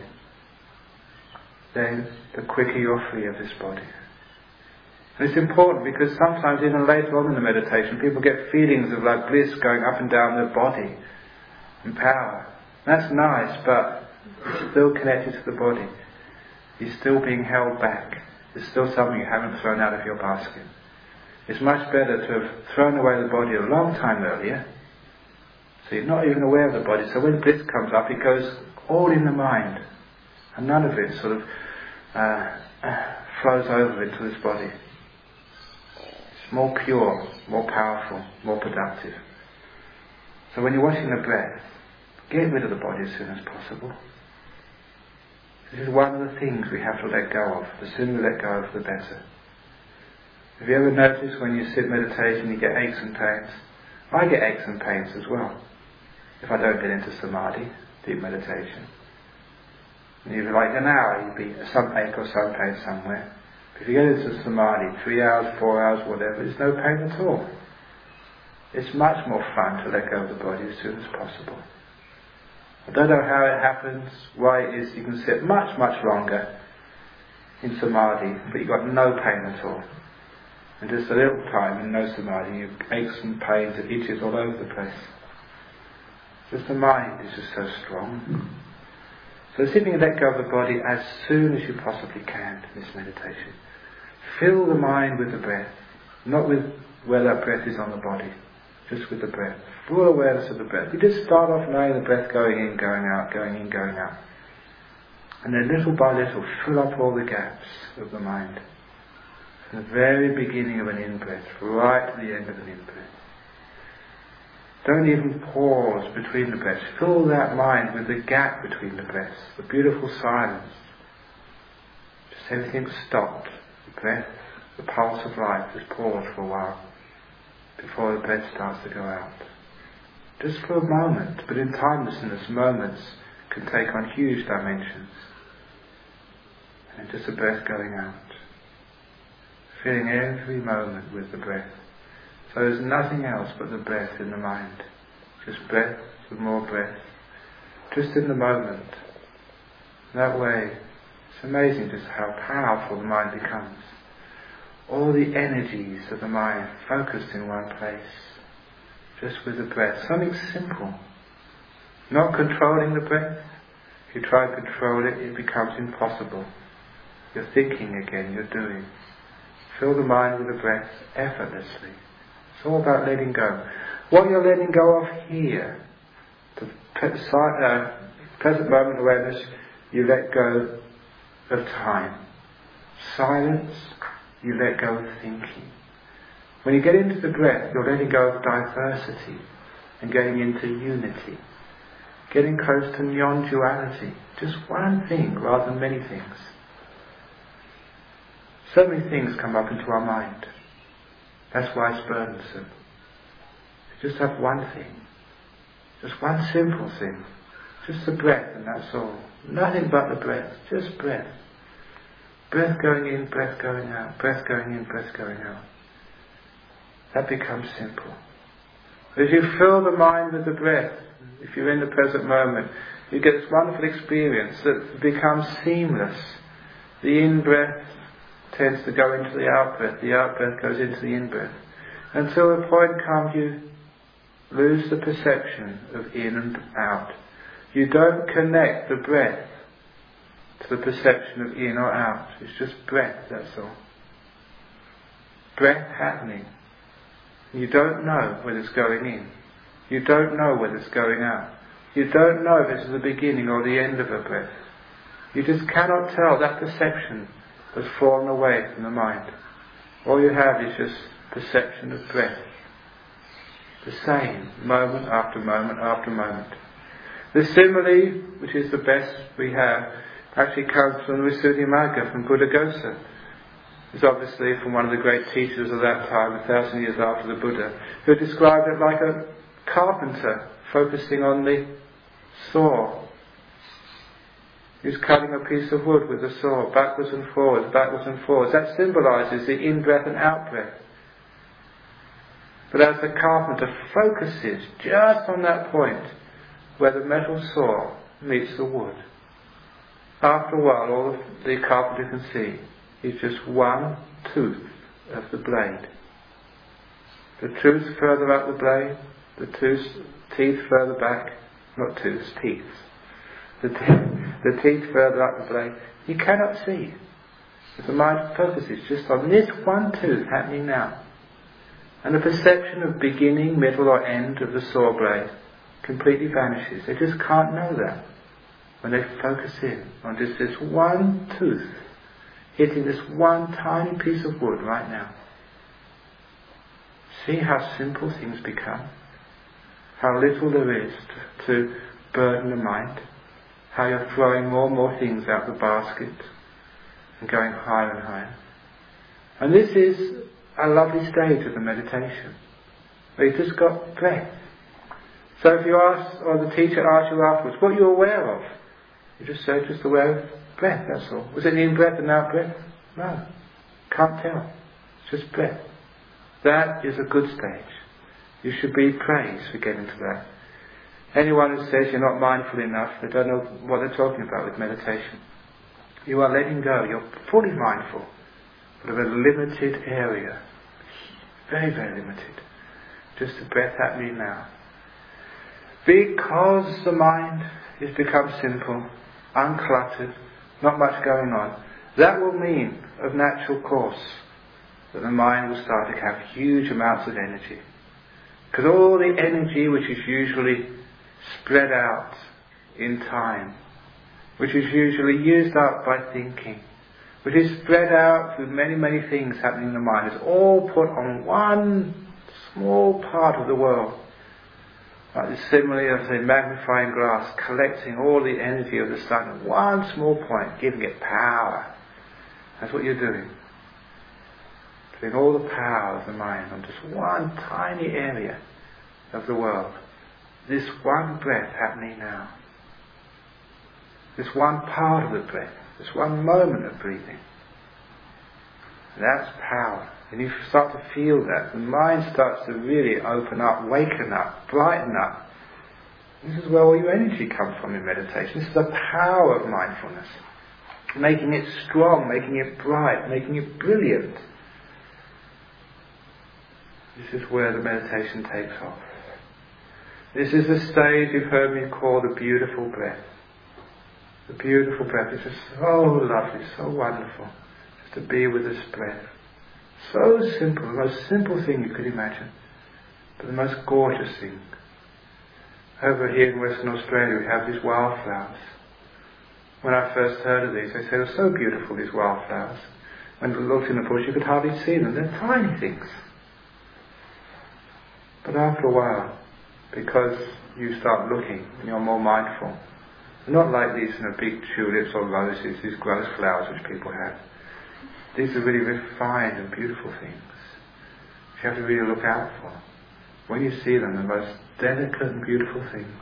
then the quicker you're free of this body. And it's important because sometimes even later on in the meditation people get feelings of like bliss going up and down their body and power. That's nice, but it's still connected to the body. You're still being held back. There's still something you haven't thrown out of your basket. It's much better to have thrown away the body a long time earlier, so you're not even aware of the body. So when bliss comes up, it goes all in the mind, and none of it sort of uh, flows over into this body. It's more pure, more powerful, more productive. So when you're watching the breath, get rid of the body as soon as possible. This is one of the things we have to let go of. The sooner we let go of, the better. Have you ever noticed when you sit meditation you get aches and pains? I get aches and pains as well, if I don't get into samadhi, deep meditation. And you'd be like an hour, you'd be some ache or some pain somewhere. If you get into samadhi, three hours, four hours, whatever, there's no pain at all. It's much more fun to let go of the body as soon as possible. I don't know how it happens, why it is you can sit much, much longer in samadhi, but you've got no pain at all. And just a little time in no samadhi, you have aches and pains and itches all over the place. Just the mind is just so strong. So see if you can let go of the body as soon as you possibly can in this meditation. Fill the mind with the breath, not with where that breath is on the body, just with the breath. Full awareness of the breath. You just start off knowing the breath going in, going out, going in, going out. And then little by little fill up all the gaps of the mind. From the very beginning of an in-breath, right to the end of an in-breath. Don't even pause between the breaths. Fill that mind with the gap between the breaths, the beautiful silence. Just everything stopped. The breath, the pulse of life, just pause for a while before the breath starts to go out. Just for a moment, but in timelessness, moments can take on huge dimensions. And just the breath going out. Filling every moment with the breath. So there's nothing else but the breath in the mind. Just breath and more breath. Just in the moment. That way, it's amazing just how powerful the mind becomes. All the energies of the mind focused in one place. Just with the breath. Something simple. Not controlling the breath. If you try to control it, it becomes impossible. You're thinking again, you're doing. Fill the mind with the breath effortlessly. It's all about letting go. What you're letting go of here, the uh, present moment awareness, you let go of time. Silence, you let go of thinking. When you get into the breath, you're letting go of diversity and getting into unity. Getting close to non-duality. Just one thing rather than many things. So many things come up into our mind. That's why it's burdensome. You just have one thing. Just one simple thing. Just the breath, and that's all. Nothing but the breath. Just breath. Breath going in, breath going out. Breath going in, breath going out. That becomes simple. As you fill the mind with the breath, if you're in the present moment, you get this wonderful experience that becomes seamless. The in-breath tends to go into the out-breath. The out-breath goes into the in-breath. Until a point comes you lose the perception of in and out. You don't connect the breath to the perception of in or out. It's just breath, that's all. Breath happening. You don't know whether it's going in. You don't know whether it's going out. You don't know if it's the beginning or the end of a breath. You just cannot tell. That perception has fallen away from the mind. All you have is just perception of breath. The same, moment after moment after moment. The simile, which is the best we have, actually comes from the Visuddhimagga, from Buddhaghosa. It's obviously from one of the great teachers of that time, a thousand years after the Buddha, who described it like a carpenter focusing on the saw. He's cutting a piece of wood with a saw, backwards and forwards, backwards and forwards. That symbolises the in-breath and out-breath. But as the carpenter focuses just on that point where the metal saw meets the wood, after a while all the carpenter can see is just one tooth of the blade. The tooth further up the blade, the tooth, teeth further back, not tooths, teeth. The, te- the teeth further up the blade. You cannot see. If the mind focuses just on this one tooth happening now, and the perception of beginning, middle or end of the saw blade completely vanishes. They just can't know that when they focus in on just this one tooth hitting this one tiny piece of wood right now. See how simple things become? How little there is to, to burden the mind? How you're throwing more and more things out the basket and going higher and higher. And this is a lovely stage of the meditation, where you've just got breath. So if you ask, or the teacher asks you afterwards, what are you aware of? You just say, just aware of breath, that's all. Was it in breath and out breath? No. Can't tell. It's just breath. That is a good stage. You should be praised for getting to that. Anyone who says you're not mindful enough, they don't know what they're talking about with meditation. You are letting go. You're fully mindful, but of a limited area. Very, very limited. Just the breath happening now. Because the mind has become simple, uncluttered, not much going on, that will mean, of natural course, that the mind will start to have huge amounts of energy. Because all the energy which is usually spread out in time, which is usually used up by thinking, which is spread out through many, many things happening in the mind, is all put on one small part of the world. Like the simile of the magnifying glass, collecting all the energy of the sun at one small point, giving it power. That's what you're doing. Putting all the power of the mind on just one tiny area of the world. This one breath happening now. This one part of the breath. This one moment of breathing. That's power. And you start to feel that. The mind starts to really open up, waken up, brighten up. This is where all your energy comes from in meditation. This is the power of mindfulness. Making it strong, making it bright, making it brilliant. This is where the meditation takes off. This is the stage you've heard me call the beautiful breath. The beautiful breath is just so lovely, so wonderful, just to be with this breath. So simple, the most simple thing you could imagine, but the most gorgeous thing. Over here in Western Australia we have these wildflowers. When I first heard of these, they said they were so beautiful, these wildflowers. When you looked in the bush you could hardly see them, they're tiny things. But after a while, because you start looking and you're more mindful, not like these you know, big tulips or roses, these gross flowers which people have. These are really refined and beautiful things which you have to really look out for. When you see them, the most delicate and beautiful things.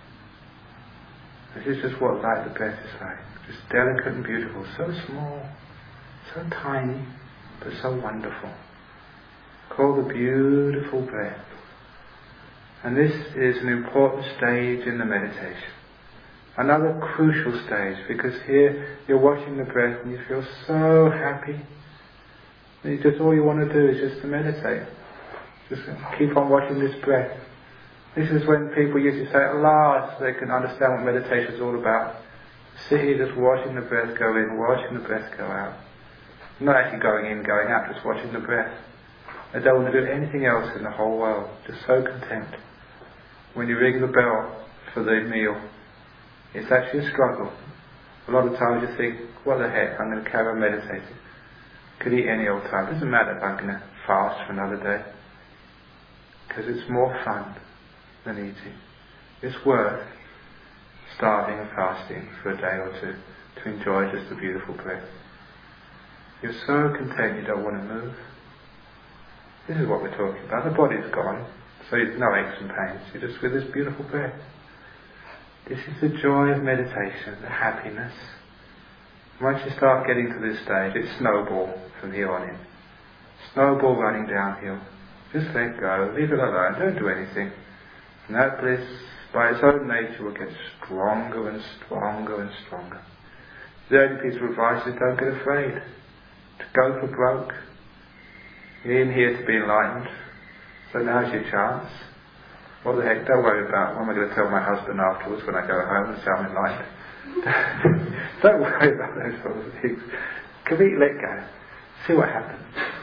This is just what light the breath is like. Just delicate and beautiful, so small, so tiny, but so wonderful. Called the beautiful breath. And this is an important stage in the meditation. Another crucial stage, because here you're watching the breath and you feel so happy. And you just all you want to do is just to meditate. Just keep on watching this breath. This is when people usually say, at last they can understand what meditation is all about. Sit here just watching the breath go in, watching the breath go out. Not actually going in, going out, just watching the breath. They don't want to do anything else in the whole world. Just so content. When you ring the bell for the meal, it's actually a struggle. A lot of times you think, what the heck, I'm going to carry on meditating. Could eat any old time. It doesn't matter if I'm going to fast for another day. Because it's more fun than eating. It's worth starving and fasting for a day or two to enjoy just the beautiful breath. You're so content you don't want to move. This is what we're talking about. The body's gone, so there's no aches and pains. You're just with this beautiful breath. This is the joy of meditation, the happiness. Once you start getting to this stage, it's snowball from here on in. Snowball running downhill. Just let go, leave it alone, don't do anything. And that bliss, by its own nature, will get stronger and stronger and stronger. The only piece of advice is don't get afraid. To go for broke. You're in here to be enlightened. So now's your chance. What the heck, don't worry about what am I going to tell my husband afterwards when I go home and say I'm enlightened. Don't worry about those sorts of things. Completely let go. See what happens.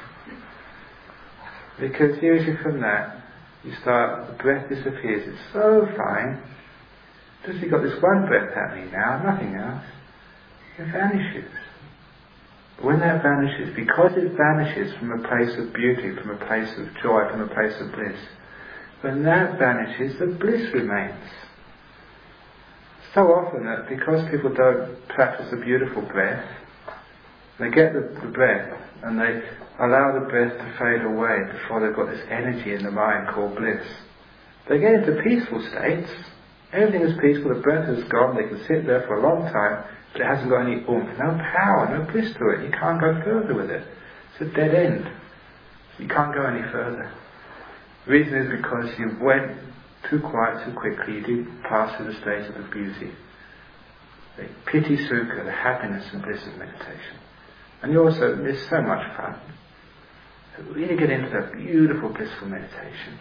Because usually from that, you start, the breath disappears. It's so fine. Just you've got this one breath happening now, nothing else. It vanishes. But when that vanishes, because it vanishes from a place of beauty, from a place of joy, from a place of bliss, when that vanishes, the bliss remains. So often that because people don't practice a beautiful breath, they get the, the breath and they allow the breath to fade away before they've got this energy in the mind called bliss. They get into peaceful states. Everything is peaceful, the breath is gone, they can sit there for a long time, but it hasn't got any oomph, no power, no bliss to it. You can't go further with it. It's a dead end. You can't go any further. The reason is because you went too quiet too quickly, you didn't pass through the stage of the beauty. The piti sukha, the happiness and bliss of meditation. And you also miss so much fun. So really get into that beautiful, blissful meditation.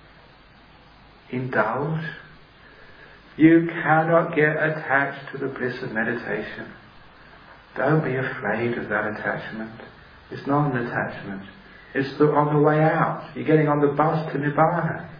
Indulge. You cannot get attached to the bliss of meditation. Don't be afraid of that attachment. It's not an attachment. It's the, on the way out. You're getting on the bus to Nibbana.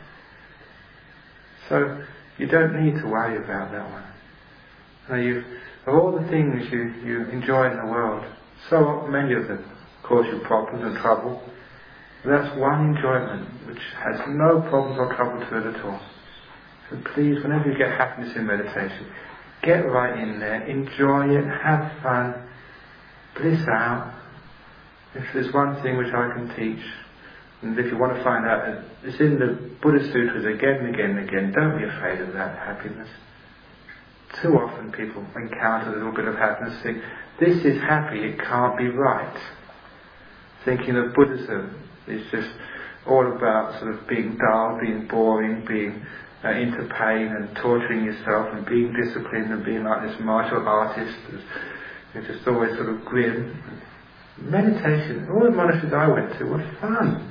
So you don't need to worry about that one. Now you've, of all the things you, you enjoy in the world, so many of them cause you problems and trouble. That's one enjoyment which has no problems or trouble to it at all. So please, whenever you get happiness in meditation, get right in there, enjoy it, have fun, bliss out. If there's one thing which I can teach, and if you want to find out, it's in the Buddhist Sutras again and again and again, don't be afraid of that happiness. Too often people encounter a little bit of happiness, think, this is happy, it can't be right. Thinking that Buddhism is just all about sort of being dull, being boring, being uh, into pain and torturing yourself and being disciplined and being like this martial artist who's just always sort of grim. Meditation, all the monasteries I went to were fun.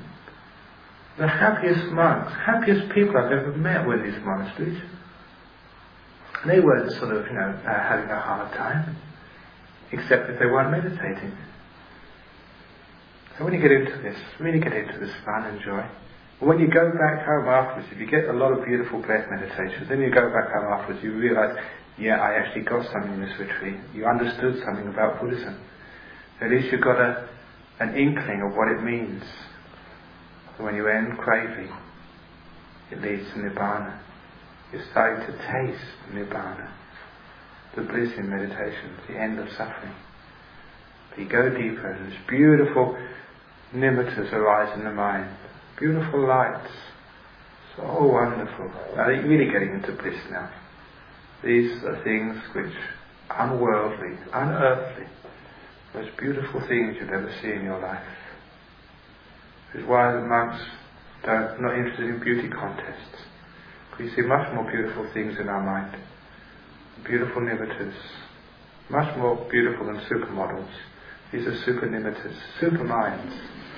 The happiest monks, happiest people I've ever met were in these monasteries. And they weren't sort of, you know, uh, having a hard time, except if they weren't meditating. So when you get into this, really get into this fun and joy. When you go back home afterwards, if you get a lot of beautiful breath meditations, then you go back home afterwards, you realise, yeah, I actually got something in this retreat. You understood something about Buddhism. At least you've got a, an inkling of what it means. When you end craving, it leads to Nibbana. You're starting to taste Nibbana, the bliss in meditation, the end of suffering. But you go deeper and there's beautiful nimittas arise in the mind. Beautiful lights. So wonderful. Now you're really getting into bliss now. These are things which unworldly, unearthly, most beautiful things you've ever seen in your life. This is why the monks are not interested in beauty contests. We see much more beautiful things in our mind. Beautiful nimittas. Much more beautiful than supermodels. These are super nimittas, super minds.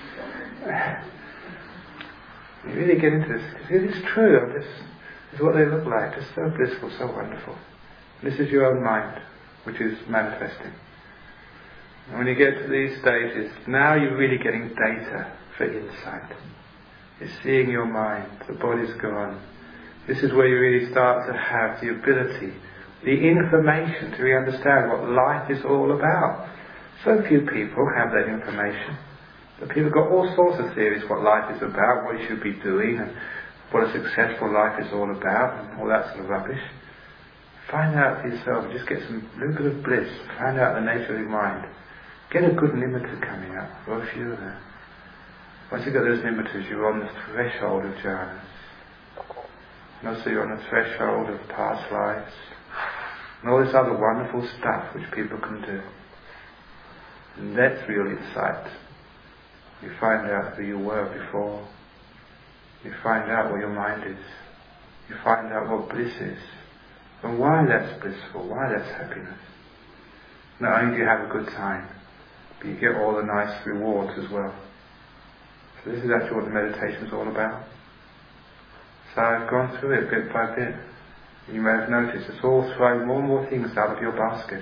You really get into this. It is true. This is what they look like. Just so blissful, so wonderful. This is your own mind, which is manifesting. And when you get to these stages, now you're really getting data for insight. You're seeing your mind. The body's gone. This is where you really start to have the ability, the information to really understand what life is all about. So few people have that information. But people have got all sorts of theories what life is about, what you should be doing, and what a successful life is all about, and all that sort of rubbish. Find out for yourself, just get some little bit of bliss, find out the nature of your mind. Get a good nimitta coming up, or a few of them. Once you've got those nimittas, you're on the threshold of jhanas. And also you're on the threshold of past lives, and all this other wonderful stuff which people can do. And that's real insight. You find out who you were before. You find out what your mind is. You find out what bliss is. And why that's blissful, why that's happiness. Not only do you have a good time, but you get all the nice rewards as well. So this is actually what the meditation is all about. So I've gone through it bit by bit. You may have noticed it's all throwing more and more things out of your basket.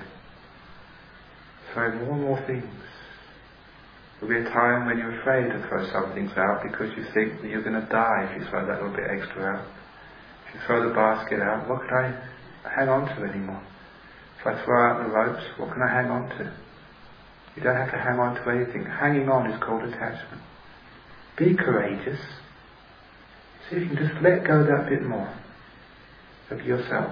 Throwing more and more things. There'll be a time when you're afraid to throw some things out because you think that you're going to die if you throw that little bit extra out. If you throw the basket out, what can I hang on to anymore? If I throw out the ropes, what can I hang on to? You don't have to hang on to anything. Hanging on is called attachment. Be courageous. See if you can just let go that bit more of yourself,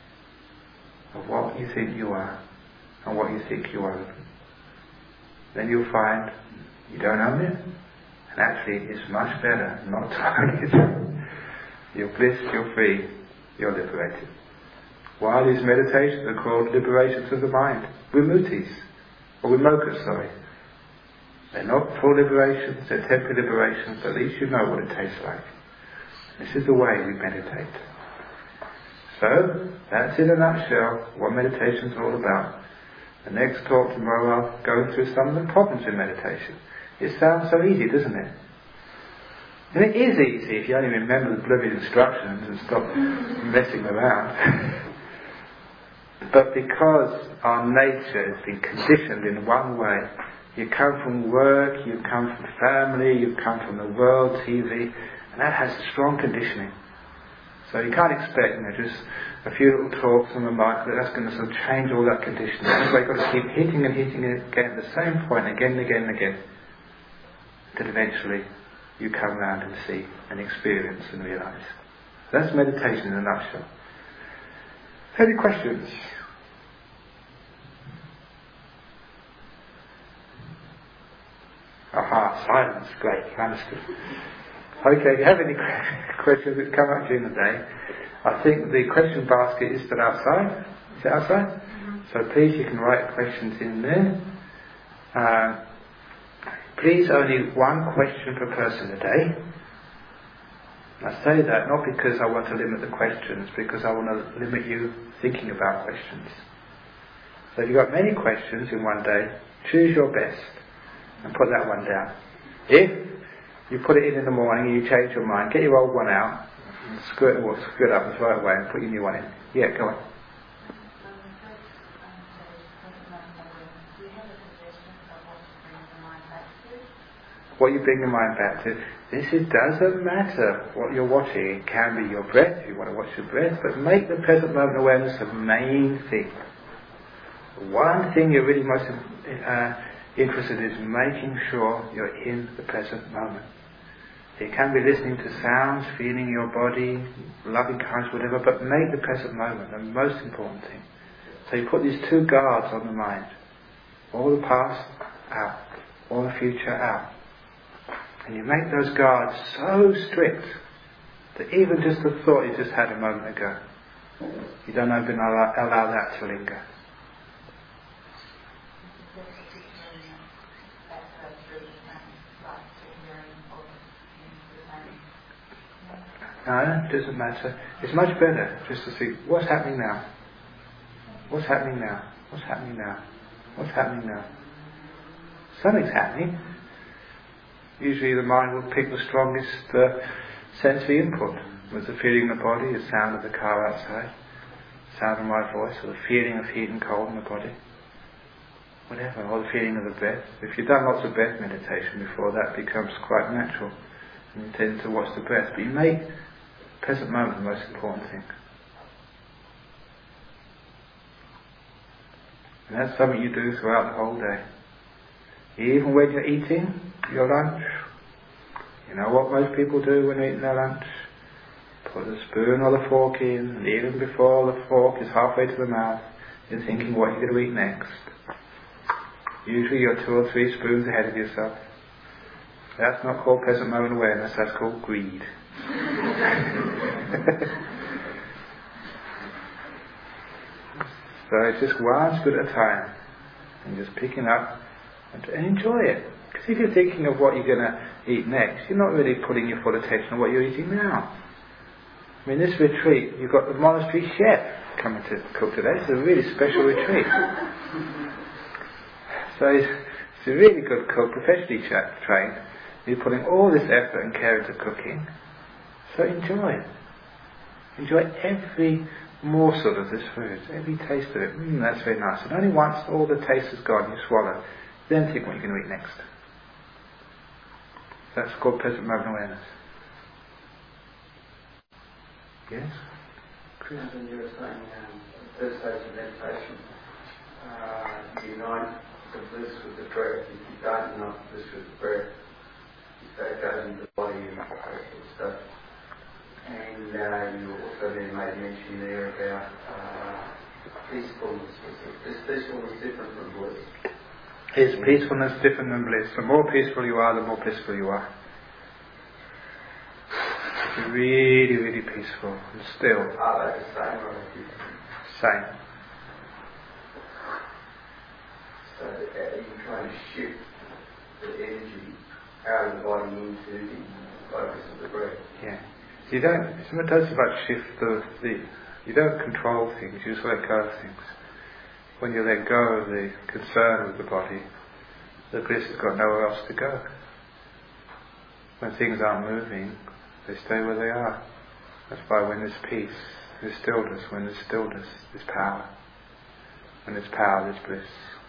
of what you think you are and what you think you own. Then you'll find you don't own it, and actually it's much better not to own it. You're blissed, you're free, you're liberated. While these meditations are called liberations of the mind, vimutis, or vimokas, sorry. They're not full liberations, they're temporary liberations, but at least you know what it tastes like. This is the way we meditate. So, that's in a nutshell what meditation is all about. The next talk tomorrow I'll go through some of the problems in meditation. It sounds so easy, doesn't it? And it is easy if you only remember the blooming instructions and stop messing around. But because our nature has been conditioned in one way, you come from work, you come from family, you come from the world, T V, and that has strong conditioning. So you can't expect, you know, just a few little talks on the mic that that's going to sort of change all that conditioning. That's why you've got to keep hitting and hitting it again, the same point again and again and again, until eventually you come around and see and experience and realise. That's meditation in a nutshell. Any questions? Aha, silence, great, understood. Okay, if you have any questions that come up during the day, I think the question basket is still outside. Is it outside? Mm-hmm. So please, you can write questions in there. Uh, please, only one question per person a day. I say that not because I want to limit the questions, because I want to limit you thinking about questions. So if you've got many questions in one day, choose your best and put that one down. If you put it in in the morning and you change your mind, get your old one out and screw it, well, screw it up and throw it away and put your new one in. Yeah, go on. what you bring your mind back to, this it doesn't matter what you're watching. It can be your breath, if you want to watch your breath, but make the present moment awareness the main thing. The one thing you're really most uh, interested in is making sure you're in the present moment. You can be listening to sounds, feeling your body, loving kindness, whatever, but make the present moment the most important thing. So you put these two guards on the mind. All the past, out. All the future, out. And you make those guards so strict that even just the thought you just had a moment ago, you don't even allow, allow that to linger. No, it doesn't matter. It's much better just to see what's happening now. What's happening now? What's happening now? What's happening now? Something's happening. Usually the mind will pick the strongest uh, sensory input. There's the feeling in the body, the sound of the car outside, the sound of my voice, or the feeling of heat and cold in the body. Whatever, or the feeling of the breath. If you've done lots of breath meditation before, that becomes quite natural. And you tend to watch the breath. But you make present moment the most important thing. And that's something you do throughout the whole day. Even when you're eating your lunch, you know what most people do when they're eating their lunch? Put the spoon or the fork in, and even before the fork is halfway to the mouth, you're thinking what you're going to eat next. Usually you're two or three spoons ahead of yourself. That's not called present moment awareness, that's called greed. So it's just one spoon at a time, and just picking up and, and enjoy it. Because if you're thinking of what you're going to eat next, you're not really putting your full attention on what you're eating now. I mean, this retreat, you've got the monastery chef coming to cook today. It's a really special retreat. So he's, he's a really good cook, professionally trained. You're putting all this effort and care into cooking. So enjoy it. Enjoy every morsel of this food, every taste of it. Mmm, that's very nice. And only once all the taste is gone, you swallow, then think what you're going to eat next. That's called present moment awareness. Yes? Chris? When you were saying um, the first stage of meditation, uh, you unite the bliss with the breath. If you don't unite the bliss with the breath, it goes into the body and all that stuff. And uh, you also then made mention there about uh, peacefulness. Is peacefulness different from bliss? Is peacefulness different than bliss? The more peaceful you are, the more blissful you are. If you're really, really peaceful and still. Are they the same or different? Same. So uh, you can kind of shift the energy out of the body into the focus of the breath. Yeah. You don't, it's not so much shift the, the, you don't control things, you just let go of things. When you let go of the concern with the body, the bliss has got nowhere else to go. When things aren't moving, they stay where they are. That's why when there's peace, there's stillness. When there's stillness, there's power. When there's power, there's bliss.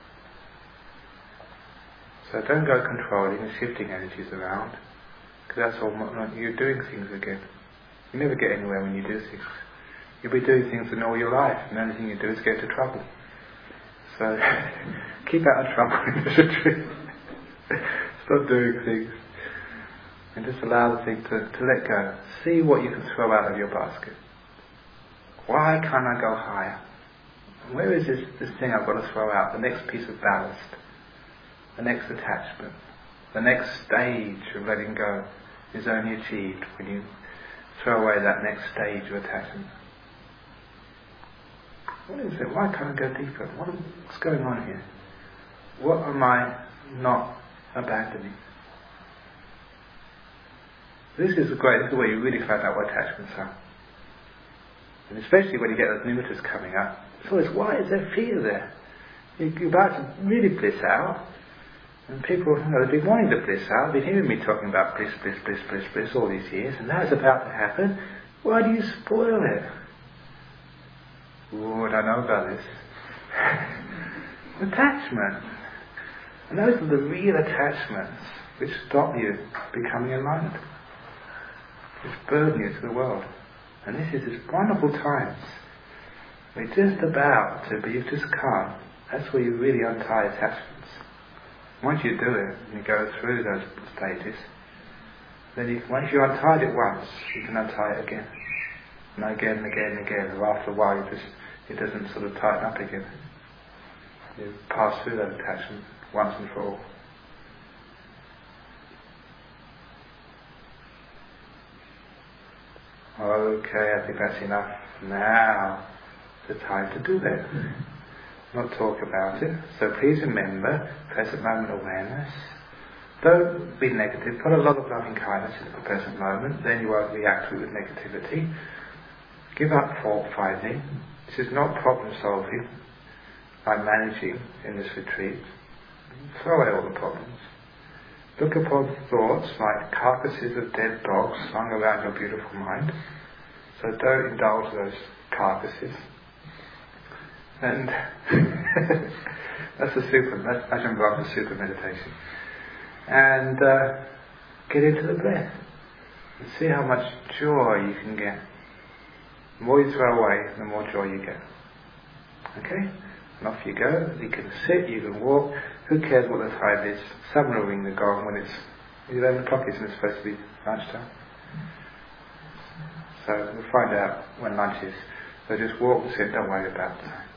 So don't go controlling and shifting energies around, because that's all, you're doing things again. You never get anywhere when you do things. You'll be doing things in all your life, and the only thing you do is get into trouble. So keep out of trouble in this retreat. Stop doing things. And just allow the thing to, to let go. See what you can throw out of your basket. Why can't I go higher? Where is this, this thing I've got to throw out? The next piece of ballast. The next attachment. The next stage of letting go is only achieved when you throw away that next stage of attachment. What is it? Why can't I go deeper? What, what's going on here? What am I not abandoning? This is great. This is where you really find out what attachments are. And especially when you get those nimittas coming up, it's always, why is there fear there? You're about to really bliss out. And people, you know, they've been wanting to bliss out. They've been hearing me talking about bliss, bliss, bliss, bliss, bliss all these years, and now it's about to happen. Why do you spoil it? Oh, I don't know about this. Attachment. And those are the real attachments which stop you becoming enlightened, which burden you to the world. And this is this wonderful times. We're just about to, but you just can't. That's where you really untie attachments. Once you do it, and you go through those stages, then you, once you untied it once, you can untie it again. And again and again and again. And after a while, you just, it doesn't sort of tighten up again. You pass through that attachment once and for all. Okay, I think that's enough. Now, the time to do that. Not talk about it. So please remember, present moment awareness. Don't be negative. Put a lot of loving kindness into the present moment. Then you won't react to it with negativity. Give up fault finding. This is not problem solving. Like managing in this retreat. Throw away all the problems. Look upon thoughts like carcasses of dead dogs slung around your beautiful mind. So don't indulge those carcasses. And that's a super, that's Ajahn Brahma's super meditation. And uh, get into the breath. And see how much joy you can get. The more you throw away, the more joy you get. Okay? And off you go. You can sit, you can walk. Who cares what the time is? Someone will ring the gong when it's eleven o'clock, isn't it supposed to be lunchtime? So we'll find out when lunch is. So just walk and sit, don't worry about time.